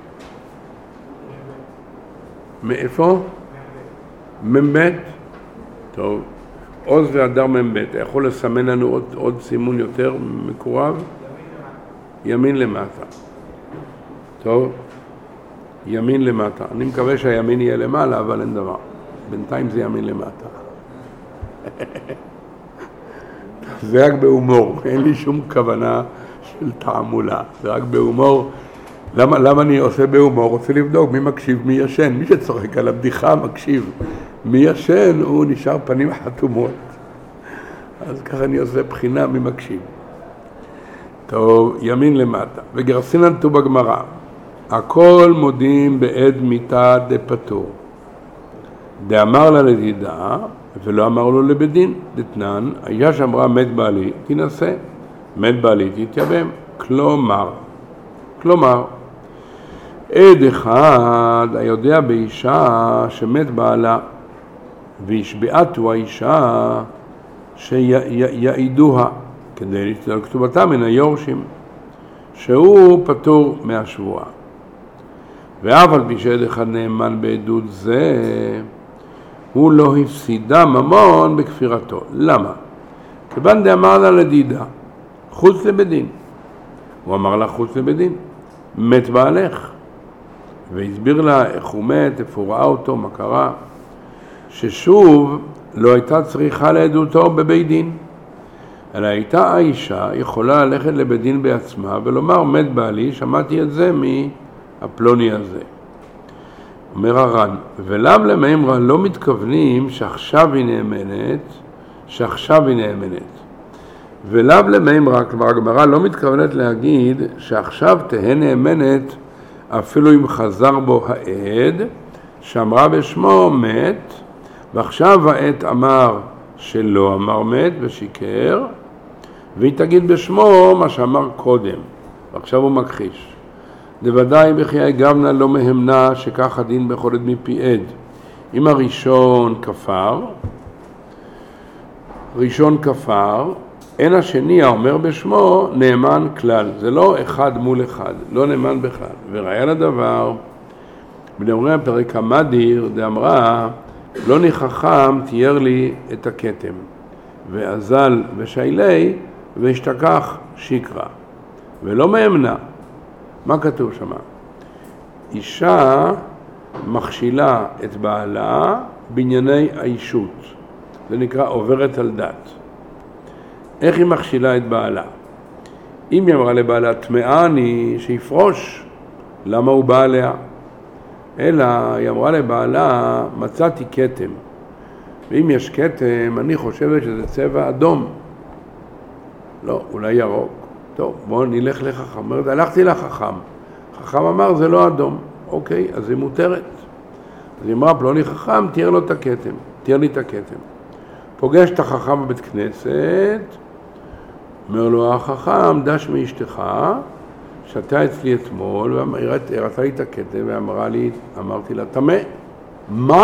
מאיפה? מ"ב. טוב, עוז והדר מ"ב. יכול לסמן לנו עוד סימון יותר מקורב? ימין למטה. טוב. ימין למטה. אני מקווה שהימין יהיה למעלה, אבל אין דבר. בינתיים זה ימין למטה. זה רק בהומור. אין לי שום כוונה של תעמולה. זה רק בהומור. למה אני עושה בהומור? רוצה לבדוק מי מקשיב, מי ישן. מי שצוחק על הבדיחה מקשיב. מי ישן הוא נשאר פנים חתומות. אז ככה אני עושה בחינה מי מקשיב. טוב, ימין למטה. וגרסינן ט"ו בגמרא. הכל מודים בעד מיתה דפטור. דאמר לה לדידה, ולא אמר לו לבדין. דתנן, האישה שאמרה מת בעלי, תנסה. מת בעלי, תתייבם. כלומר, עד אחד היודע באישה שמת בעלה, והשביעתו האישה שיעידוה, כדי להשתדל כתובתה מן היורשים, שהוא פטור מהשבועה. ואף על פי שעד אחד נאמן בעדות זה, הוא לא הפסידה ממון בכפירתו. למה? כיוון דאמר לה לדידה, חוץ לבדין. הוא אמר לה חוץ לבדין, מת בעלך. והסביר לה איך הוא מת, איפה הוא ראה אותו, מה קרה. ששוב לא הייתה צריכה לעדותו בבית דין. אלא הייתה האישה יכולה ללכת לבית דין בעצמה ולומר מת בעלי, שמעתי את זה מהפלוני הזה. אומר הר"ן, ולאו למימרא לא מתכוונים שעכשיו היא נאמנת, ולאו למימרא, כלומר הגמרא לא מתכוונת להגיד שעכשיו תהא נאמנת אפילו אם חזר בו העד שאמרה בשמו מת, ועכשיו העד אמר שלא אמר מת ושיקר, והיא תגיד בשמו מה שאמר קודם, ועכשיו הוא מכחיש. דוודאי בחיי גבנה לא מהמנה שכך הדין בכל עד מפי עד. אם הראשון כפר, אין השני האומר בשמו נאמן כלל. זה לא אחד מול אחד, לא נאמן בכלל. וראיה לדבר, בדברי הפרק המדיר, דאמרה, לא חכם תיאר לי את הכתם, ואזל ושיילי, והשתכח שיקרא, ולא מהמנה. מה כתוב שמה? אישה מכשילה את בעלה בענייני האישות. זה נקרא עוברת על דת. איך היא מכשילה את בעלה? אם היא אמרה לבעלה, טמאה אני, שיפרוש. למה הוא בא עליה? אלא היא אמרה לבעלה, מצאתי כתם. ואם יש כתם, אני חושבת שזה צבע אדום. לא, אולי ירוק. טוב, בואו נלך לחכם. אומרת, הלכתי לחכם. חכם אמר, זה לא אדום. אוקיי, אז היא מותרת. אז היא אמרה, פלוני חכם, תיאר לי את הכתם. פוגש את החכם בבית כנסת, אומר לו, החכם, דש מאשתך, שתה אצלי אתמול, והראתה לי את הכתם, ואמרתי לה, טמא. מה?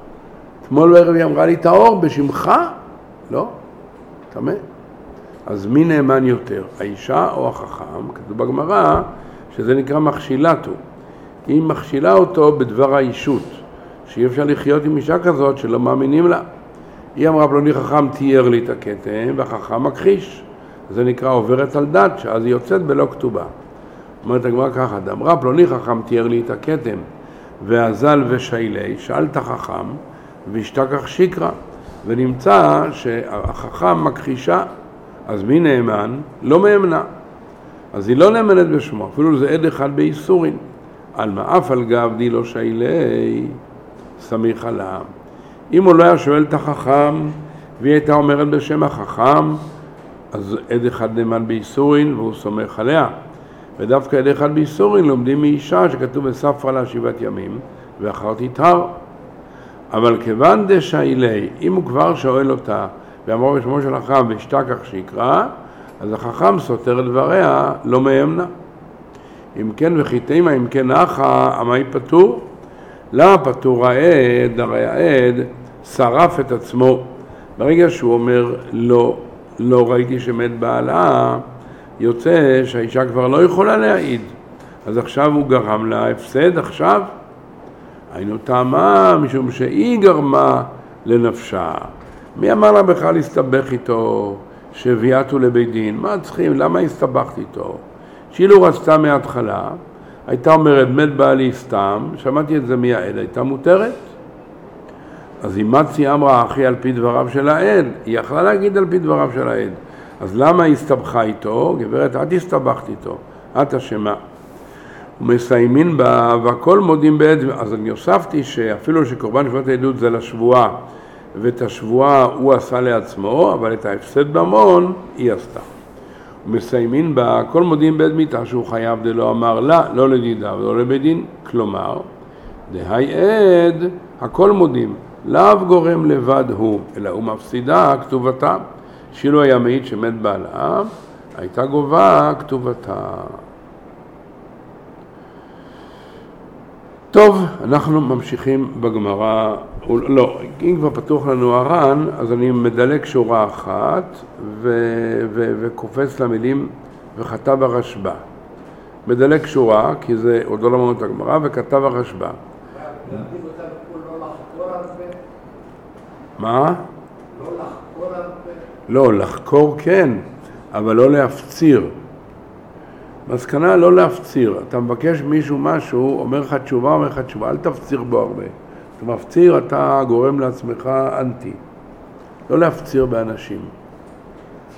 אתמול בערב היא אמרה לי, טהור בשמך? לא, טמא. אז מי נאמן יותר, האישה או החכם? כתוב בגמרא שזה נקרא מכשילתו. היא מכשילה אותו בדבר האישות, שאי אפשר לחיות עם אישה כזאת שלא מאמינים לה. היא אמרה, פלוני חכם תיאר לי את הכתם, והחכם מכחיש. זה נקרא עוברת על דת, שאז היא יוצאת בלא כתובה. אומרת הגמרא ככה, אמרה, פלוני חכם תיאר לי את הכתם, ואזל ושיילי, שאל את החכם, והשתכח שיקרא, ונמצא שהחכם מכחישה. אז מי נאמן? לא מאמנה. אז היא לא נאמנת בשמו, אפילו זה עד אחד באיסורין. על מה אף על גב די לא שיילי, סמיך עליו. אם הוא לא היה שואל את החכם, והיא הייתה אומרת בשם החכם, אז עד אחד נאמן באיסורין והוא סומך עליה. ודווקא עד אחד באיסורין לומדים מאישה שכתוב בספרה לה 7 ימים, ואחר תתהר. אבל כיוון דשיילי, אם הוא כבר שואל אותה, ואמרו בשמו של החכם והשתכח שיקרא, אז החכם סותר את דבריה, לא מאמנה. אם כן וחיתימה, אם כן נחה, עמי פטור? למה פטור העד? הרי העד שרף את עצמו. ברגע שהוא אומר לא ראיתי שמת בעלה, יוצא שהאישה כבר לא יכולה להעיד. אז עכשיו הוא גרם לה הפסד עכשיו. היינו טעמה משום שהיא גרמה לנפשה. מי אמר לה בכלל להסתבך איתו, שהביאתו לבית דין? מה צריכים? למה הסתבכת איתו? שאילו רצתה מההתחלה, הייתה אומרת, מת בעלי סתם, שמעתי את זה מהעד, הייתה מותרת. אז אימצי אמרה, אחי, על פי דבריו של העד, היא יכלה להגיד על פי דבריו של העד. אז למה היא הסתבכה איתו? גברת, את הסתבכת איתו, את אשמה. ומסיימין בה, והכל מודים בעד. אז אני הוספתי שאפילו שקורבן שבועת העדות זה לשבועה, ואת השבועה הוא עשה לעצמו, אבל את ההפסד במון היא עשתה. ומסיימין בה, כל מודים בעד מיתה שהוא חייב דלא אמר לה, לא לדידה ולא לבית דין. כלומר, דהי עד, הכל מודים, לאו גורם לבד הוא, אלא הוא מפסידה כתובתה. שאילו היה מעיד שמת בעלה, הייתה גובה כתובתה. טוב, אנחנו ממשיכים בגמרא. לא, אם כבר פתוח לנו הר"ן, אז אני מדלק שורה אחת וקופץ למילים וכתב הרשב"א. מדלק שורה, כי זה עוד לא למדנו את הגמרא, וכתב הרשב"א. מה? לא, לחקור כן, אבל לא להפציר. מסקנה לא להפציר. אתה מבקש מישהו משהו, אומר לך תשובה, אל תפציר בו הרבה. אתה מפציר, אתה גורם לעצמך אנטי. לא להפציר באנשים.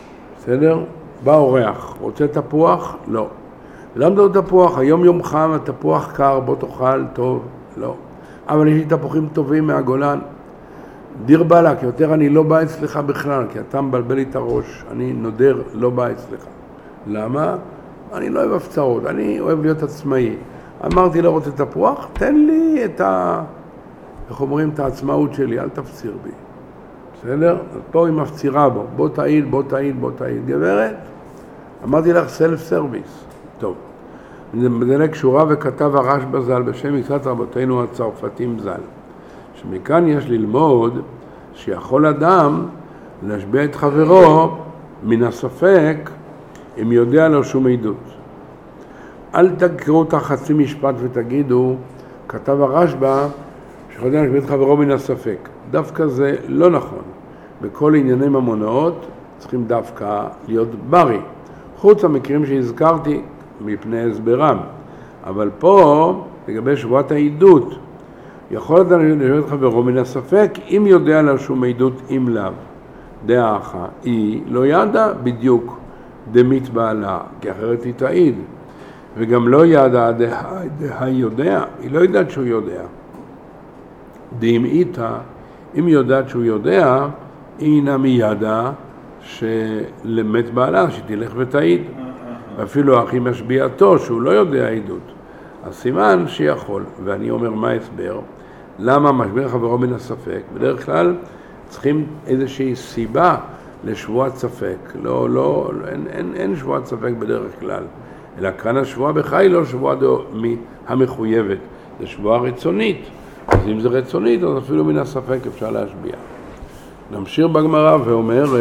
בסדר? בא אורח, רוצה תפוח? לא. למה לא תפוח? היום יום חם, התפוח קר, בוא תאכל, טוב, לא. אבל יש לי תפוחים טובים מהגולן. דיר בלק, יותר אני לא בא אצלך בכלל, כי אתה מבלבל לי את הראש, אני נודר, לא בא אצלך. למה? אני לא אוהב הפצרות, אני אוהב להיות עצמאי. אמרתי לא רוצה תפוח, תן לי את איך אומרים, את העצמאות שלי, אל תפציר בי. בסדר? אז פה היא מפצירה בו, בוא תעיד, בוא תעיד, בוא תעיד. גברת, אמרתי לך סלף סרוויס. טוב. מדלק שורה וכתב הרשב"א ז"ל בשם מקצת רבותינו הצרפתים ז"ל. שמכאן יש ללמוד שיכול אדם להשביע את חברו מן הספק אם יודע לו שום עדות. אל תקראו את החצי משפט ותגידו, כתב הרשב"א שיכול אדם להשביע את חברו מן הספק. דווקא זה לא נכון. בכל ענייני ממונות צריכים דווקא להיות ברי. חוץ המקרים שהזכרתי מפני הסברם. אבל פה, לגבי שבועת העדות, יכול אדם להשביע את חברו מן הספק אם יודע לו שום עדות אם לאו. דעה אחת, היא לא ידע בדיוק דמית בעלה, כי אחרת היא תעיד. וגם לא ידע דהי יודע, היא לא יודעת שהוא יודע. דאם איתה, אם יודעת שהוא יודע, היא אינה מידע שלמת בעלה, שתלך ותעיד. ואפילו אחי משביעתו, שהוא לא יודע עדות. אז סימן שיכול, ואני אומר מה הסבר, למה משביע חברו מן הספק? בדרך כלל צריכים איזושהי סיבה לשבועת ספק. אין שבועת ספק בדרך כלל. אלא כאן השבועה בחי לא שבועה המחויבת, זה שבועה רצונית. אז אם זה רצונית, אז אפילו מן הספק אפשר להשביע. נמשיך בגמרא ואומרת,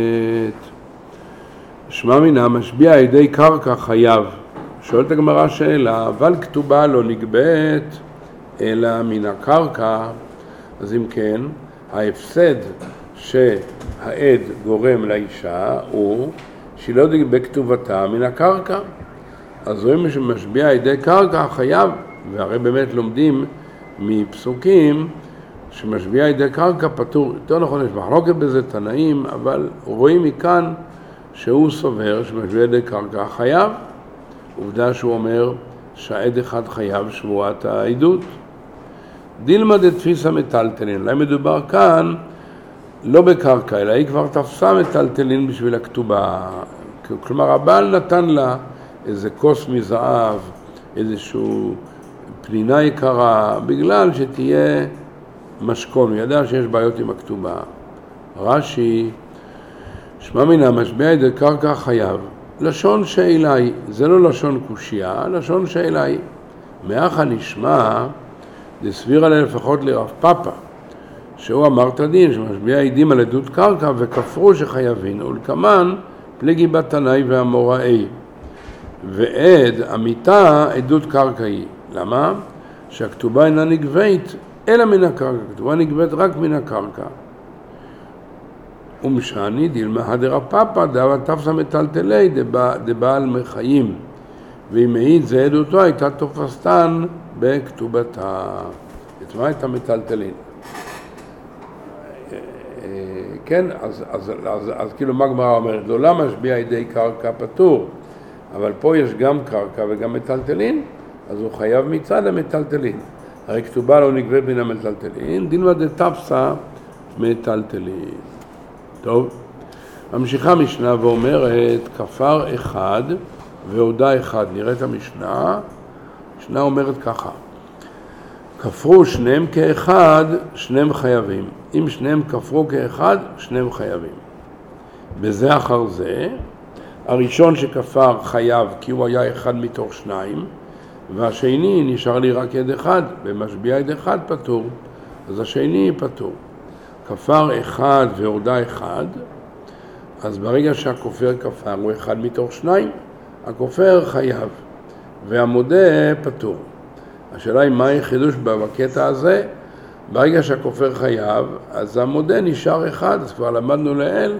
שמע מינה משביע ידי קרקע חייב. שואלת הגמרא שאלה, אבל כתובה לא נגבית אלא מן הקרקע. אז אם כן, ההפסד שהעד גורם לאישה הוא שהיא לא נגבה כתובתה מן הקרקע. אז רואים שמשביע ידי קרקע חייב, והרי באמת לומדים מפסוקים שמשביע ידי קרקע פטור. יותר נכון, יש מחלוקת בזה תנאים, אבל רואים מכאן שהוא סובר שמשביע ידי קרקע חייב. עובדה שהוא אומר שהעד אחד חייב שבועת העדות. דילמא דתפיסה מטלטלין, אולי מדובר כאן לא בקרקע, אלא היא כבר תפסה מטלטלין בשביל הכתובה. כלומר, הבעל נתן לה איזה כוס מזהב, איזשהו פנינה יקרה, בגלל שתהיה משכון, הוא ידע שיש בעיות עם הכתובה. רש"י, שמע מינה משביע ידי קרקע חייב. לשון שאלה היא, זה לא לשון קושיה, לשון שאלה היא. מאחה נשמע, דסבירה לפחות לרב פאפה, שהוא אמר את הדין, שמשביע עדים על עדות קרקע וכפרו שחייבין, ולכמן פלגי בתנאי והמוראי. ועד אמיתה עדות קרקע היא. למה? שהכתובה אינה נגבית אלא מן הקרקע, הכתובה נגבית רק מן הקרקע. ומשעני דילמה הדרה פאפה דאבה תפסה מטלטלי דבעל מחיים, ואם העיד זה עדותו הייתה תופסתן בכתובתה. את מה הייתה מטלטלין? כן, אז כאילו מה גמרא אומרת? לא למה משביע ידי קרקע פטור, אבל פה יש גם קרקע וגם מטלטלין, אז הוא חייב מצד המטלטלין. הרי כתובה לא נגבית מן המטלטלין, דילמה דתפסה מטלטלין. טוב, ממשיכה משנה ואומרת, כפר אחד והודה אחד. נראה את המשנה. המשנה אומרת ככה, כפרו שניהם כאחד, שניהם חייבים. אם שניהם כפרו כאחד, שניהם חייבים. בזה אחר זה, הראשון שכפר חייב כי הוא היה אחד מתוך שניים, והשני נשאר לי רק יד אחד, במשביע יד אחד פטור, אז השני פטור. כפר אחד והורדה אחד, אז ברגע שהכופר כפר הוא אחד מתוך שניים, הכופר חייב, והמודה פטור. השאלה היא מה החידוש בקטע הזה? ברגע שהכופר חייב, אז המודה נשאר אחד, אז כבר למדנו לאל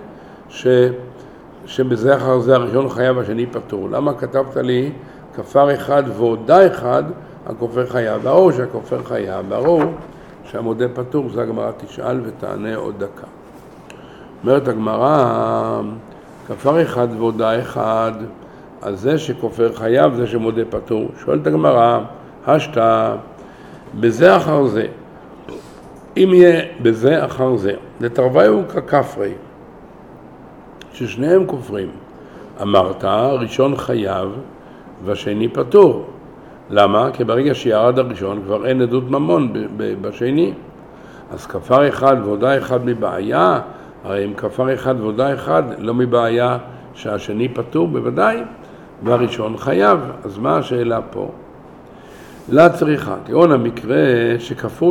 שבזה אחר זה הראשון חייב, השני פטור. למה כתבת לי כפר אחד והורדה אחד, הכופר חייב? ברור שהכופר חייב, ברור שהמודה פטור. זה הגמרא תשאל ותענה עוד דקה. אומרת הגמרא, כפר אחד והודעה אחד, אז זה שכופר חייב, זה שמודה פטור. שואלת הגמרא, השתא, בזה אחר זה. אם יהיה בזה אחר זה, לתרוויו ככפרי, ששניהם כופרים. אמרת, ראשון חייב והשני פטור. למה? כי ברגע שירד הראשון כבר אין עדות ממון בשני. אז כפר אחד והודעה אחד מבעיה, הרי אם כפר אחד והודעה אחד לא מבעיה שהשני פטור בוודאי, והראשון חייב. אז מה השאלה פה? לא צריכה, כגון המקרה שכפרו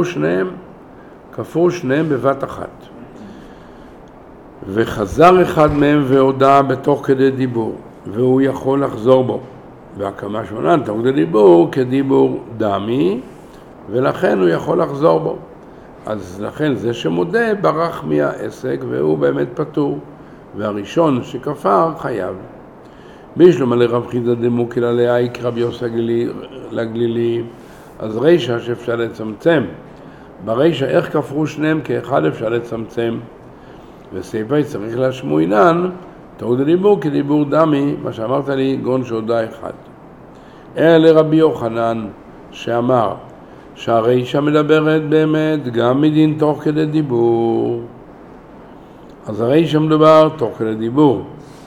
שניהם בבת אחת. וחזר אחד מהם והודע בתוך כדי דיבור, והוא יכול לחזור בו. והקמה שונן, תוך כדי דיבור כדיבור דמי, ולכן הוא יכול לחזור בו. אז לכן זה שמודה ברח מהעסק והוא באמת פטור. והראשון שכפר חייב. בישלום על רב חידא דמוקל עליה יקרא ביוסי לגלילי, אז רישא שאפשר לצמצם. ברישא איך כפרו שניהם כאחד אפשר לצמצם. וסייפי צריך להשמו עינן, תוך דיבור כדיבור דמי, מה שאמרת לי, גון שהודע אחד. אלה רבי יוחנן שאמר שהרישא מדברת באמת גם מדין תוך כדי דיבור. אז הרישא מדבר תוך כדי דיבור.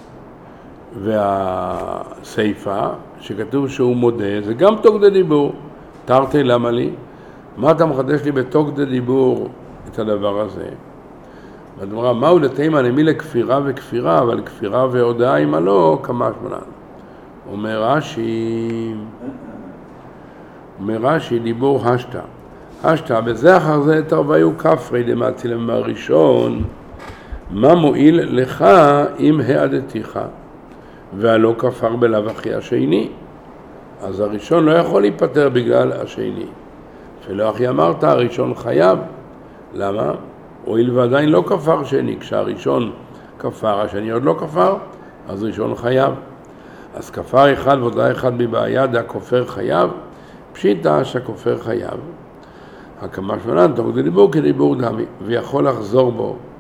והסייפה שכתוב שהוא מודה זה גם תוך כדי דיבור. תרתי למה לי? מה אתה מחדש לי בתוך כדי דיבור את הדבר הזה? והדברה, מהו לתימן אמי לכפירה וכפירה, אבל כפירה והודעה עם הלא כמה שמונן. אומר רש"י דיבור השתא, בזה אחר זה תרוויו כפרי דמעתי למה הראשון, מה מועיל לך אם העדתיך, והלא כפר בלאו הכי השני. אז הראשון לא יכול להיפטר בגלל השני. ולא אחי אמרת, הראשון חייב. למה? הואיל ועדיין לא כפר שני, כשהראשון כפר, השני עוד לא כפר, אז ראשון חייב. אז כפר אחד והודעה אחד בבעיה, דה כופר חייב, פשיטה שהכופר חייב. הקמה שונן, תוך כדי דיבור כדיבור דמי, ויכול לחזור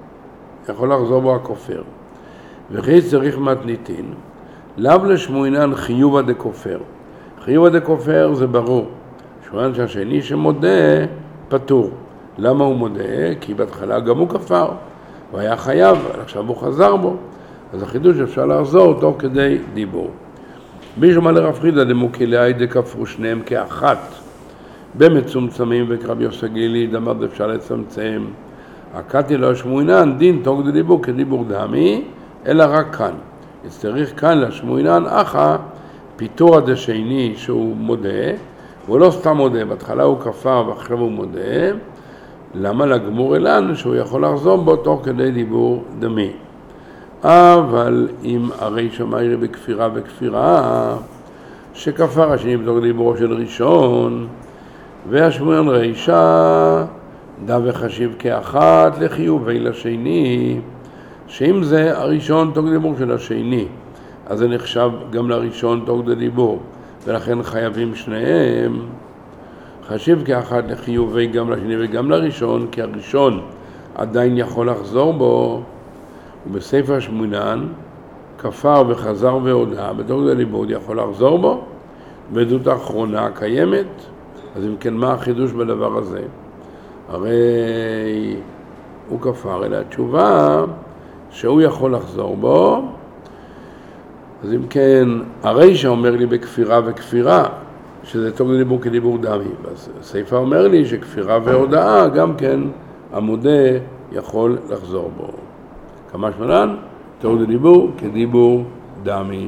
בו הכופר. וכי צריך מתניתין, לאו לשמועינן חיובה דכופר. חיובה דכופר זה ברור, שואל שהשני שמודה פטור. למה הוא מודה? כי בהתחלה גם הוא כפר, והיה חייב, עכשיו הוא חזר בו. אז החידוש אפשר לחזור תוך כדי דיבור. בישלום על רב חידא דמוקילאי דכפרו שניהם כאחת, במצומצמים וקרב יוסי גלילי דמר אפשר לצמצם. הקטי לא שמועינן דין תוך כדי דיבור כדיבור דמי, אלא רק כאן. צריך כאן לשמועינן אחא פיתור עד השני שהוא מודה, הוא לא סתם מודה, בהתחלה הוא כפר ועכשיו הוא מודה. למה לגמור אלן שהוא יכול לחזור בו תוך כדי דיבור דמי. אבל אם הרישא מהירי בכפירה וכפירה, שכפר השני בתוך דיבורו של ראשון, והשמועינן רישא דה וחשיב כאחת לחיובי לשני, שאם זה הראשון תוך דיבור של השני, אז זה נחשב גם לראשון תוך דיבור, ולכן חייבים שניהם. חשיב כאחת לחיובי גם לשני וגם לראשון, כי הראשון עדיין יכול לחזור בו, ובספר השמועינן כפר וחזר והודעה, בתוך דיבור יכול לחזור בו, ועדות האחרונה קיימת. אז אם כן, מה החידוש בדבר הזה? הרי הוא כפר, אלא התשובה שהוא יכול לחזור בו. אז אם כן, הרישא אומר לי בכפירה וכפירה, שזה תוך דיבור כדיבור דמי. אז הסייפה אומר לי שכפירה והודעה גם כן המודה יכול לחזור בו. כמה שמונן? תוך דיבור כדיבור דמי.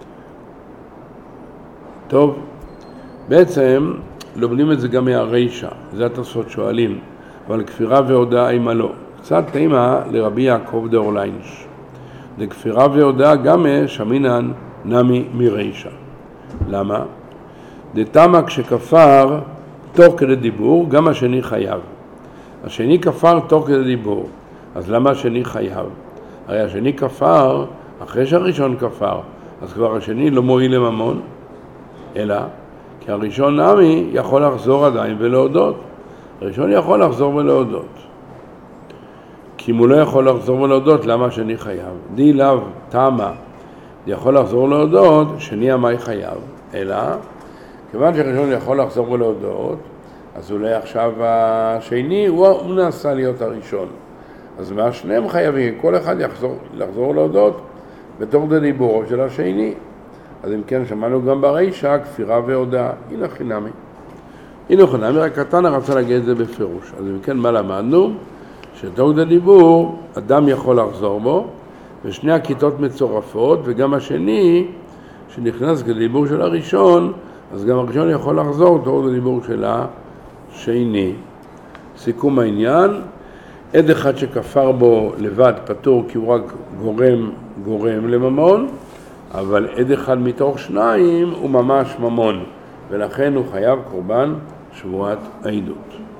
טוב, בעצם לומדים את זה גם מהרישא, זה התוספות שואלים, אבל כפירה והודעה אימה לא. קצת תימה לרבי יעקב דאורליינש. לכפירה והודעה גם שמינן נמי מרישא. למה? דתמה כשכפר תוך כדי דיבור, גם השני חייב. השני כפר תוך כדי דיבור, אז למה השני חייב? הרי השני כפר אחרי שהראשון כפר, אז כבר השני לא מועיל לממון, אלא כי הראשון נמי יכול לחזור עדיין ולהודות. הראשון יכול לחזור ולהודות. כי אם הוא לא יכול לחזור ולהודות, למה השני חייב? די לאו תמה, יכול לחזור ולהודות, שני המאי חייב. אלא, כיוון שהראשון יכול לחזור ולהודות, אז אולי עכשיו השני, הוא נעשה להיות הראשון. אז מה שניהם חייבים? כל אחד לחזור ולהודות בתוך דיבורו של השני. אז אם כן, שמענו גם ברישא, כפירה והודאה. הנה חינמי. רק התנא רצה להגיד את זה בפירוש. אז אם כן, מה למדנו? שתוך דיבור, אדם יכול לחזור בו, ושני הכיתות מצורפות, וגם השני, שנכנס כדיבור של הראשון, אז גם הראשון יכול לחזור תוך דיבור של השני. סיכום העניין, עד אחד שכפר בו לבד פטור כי הוא רק גורם לממון, אבל עד אחד מתוך שניים הוא ממש ממון, ולכן הוא חייב קורבן שבועת העדות.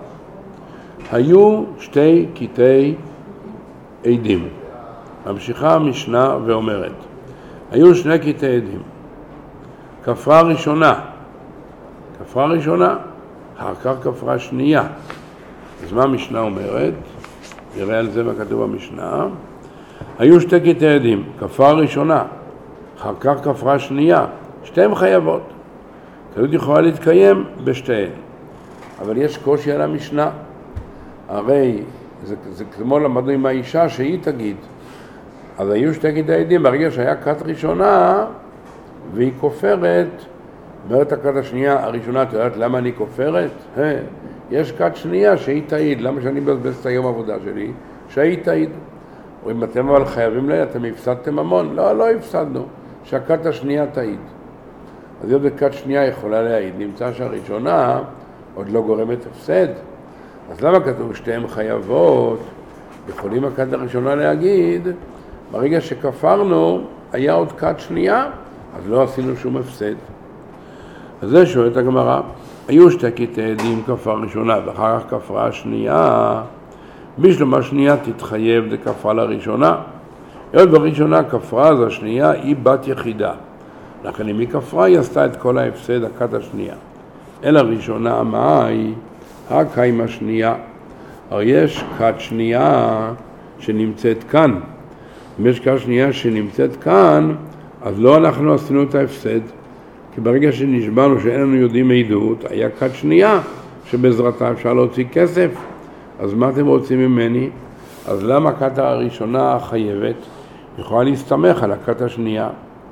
היו שתי קטעי עדים. ממשיכה המשנה ואומרת, היו שני קטעי עדים. כפרה ראשונה, אחר כך כפרה שנייה. אז מה המשנה אומרת? נראה על זה מה כתוב במשנה. היו שתי קטעי עדים, כפרה ראשונה, אחר כך כפרה שנייה. שתיהן חייבות. כזאת יכולה להתקיים בשתיהן. אבל יש קושי על המשנה. הרי זה כמו למדנו עם האישה שהיא תגיד. אז היו שתי קטעי עדים, ברגע שהיה כת ראשונה והיא כופרת, אומרת הכת השנייה, הראשונה, את יודעת למה אני כופרת? יש כת שנייה שהיא תעיד, למה שאני מבזבז את היום העבודה שלי? שהיא תעיד. אומרים, אתם אבל חייבים לה, אתם הפסדתם המון? לא הפסדנו, שהכת השנייה תעיד. אז זאת כת שנייה יכולה להעיד, נמצא שהראשונה עוד לא גורמת הפסד. אז למה כתוב שתיהן חייבות? יכולים הכת הראשונה להגיד, ברגע שכפרנו, היה עוד כת שנייה, אז לא עשינו שום הפסד. אז זה שואלת הגמרא, היו שתי קטעי עדים, כפרה ראשונה ואחר כך כפרה שנייה, בשלום השנייה תתחייב לכפרה לראשונה. היות בראשונה כפרה, אז השנייה היא בת יחידה. לכן אם היא כפרה, היא עשתה את כל ההפסד, הכת השנייה. אלא ראשונה מהי? הקיימה שנייה. הרי יש כת שנייה שנמצאת כאן. אם יש כת שנייה שנמצאת כאן, אז לא אנחנו עשינו את ההפסד. כי ברגע שנשבענו שאין לנו יודעים עדות, היה כת שנייה שבעזרתה אפשר להוציא כסף. אז מה אתם רוצים ממני? אז למה הכת הראשונה חייבת? יכולה להסתמך על הכת השנייה.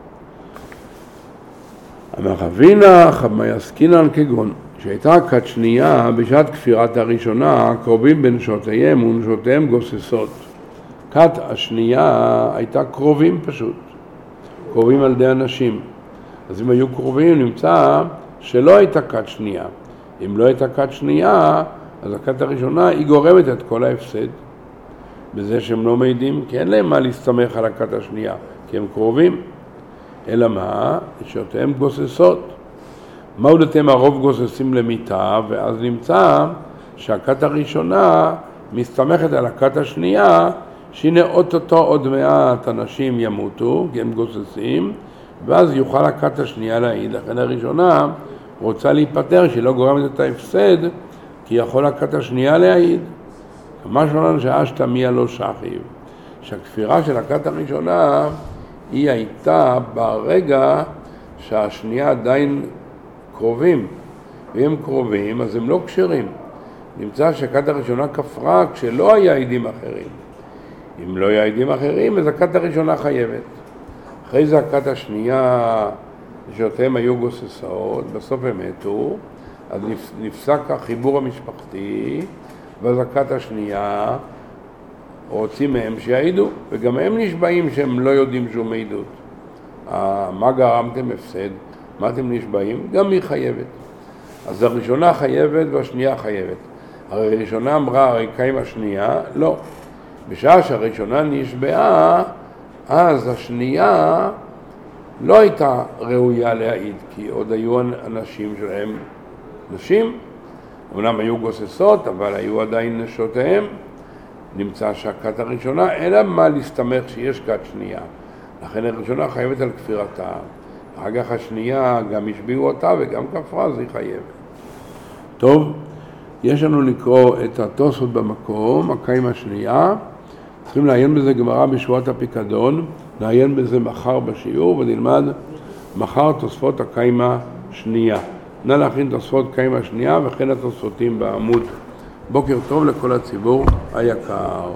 אמר רבינה, חמי עסקינן כגון, שהייתה כת שנייה בשעת כפירת הראשונה, קרובים בין נשותיהם ונשותיהם גוססות. כת השנייה הייתה קרובים פשוט, קרובים על ידי אנשים. אז אם היו קרובים נמצא שלא הייתה כת שנייה. אם לא הייתה כת שנייה, אז הכת הראשונה היא גורמת את כל ההפסד. בזה שהם לא מעידים, כי אין להם מה להסתמך על הכת השנייה, כי הם קרובים. אלא מה? נשותיהם גוססות. מה הודתם הרוב גוססים למיטה, ואז נמצא שהכת הראשונה מסתמכת על הכת השנייה, שהנה אוטוטו עוד מעט אנשים ימותו, כי הם גוססים, ואז יוכל הכת השנייה להעיד. לכן הראשונה רוצה להיפטר שהיא לא גורמת את ההפסד, כי יכול הכת השנייה להעיד. כמה שונה שאשת מיה לא שחיב. שהכפירה של הכת הראשונה היא הייתה ברגע שהשנייה עדיין קרובים. והם קרובים, אז הם לא קשרים. נמצא שהכת הראשונה כפרה כשלא היה עדים אחרים. אם לא היה עדים אחרים, אז הכת הראשונה חייבת. אחרי זה הכת השנייה, שאותיהם היו גוססות, בסוף הם מתו, אז נפסק החיבור המשפחתי, ואז הכת השנייה רוצים מהם שיעידו, וגם הם נשבעים שהם לא יודעים שום עדות. מה גרמתם הפסד? מה אתם נשבעים? גם היא חייבת. אז הראשונה חייבת והשנייה חייבת. הרי הראשונה אמרה, הרי קיימה השנייה? לא. בשעה שהראשונה נשבעה, אז השנייה לא הייתה ראויה להעיד, כי עוד היו אנשים שלהם נשים, אומנם היו גוססות, אבל היו עדיין נשותיהם. נמצא שהכת הראשונה, אלא מה להסתמך שיש כת שנייה. לכן הראשונה חייבת על כפירתה. אחר כך השנייה גם השביעו אותה וגם כפרה, אז היא חייבת. טוב, יש לנו לקרוא את התוספות במקום, הקיימה השנייה, צריכים לעיין בזה גמרא בשבועת הפיקדון, נעיין בזה מחר בשיעור ונלמד מחר תוספות הקיימה שנייה. נא להכין תוספות קיימה שנייה וכן התוספותים בעמוד. בוקר טוב לכל הציבור היקר.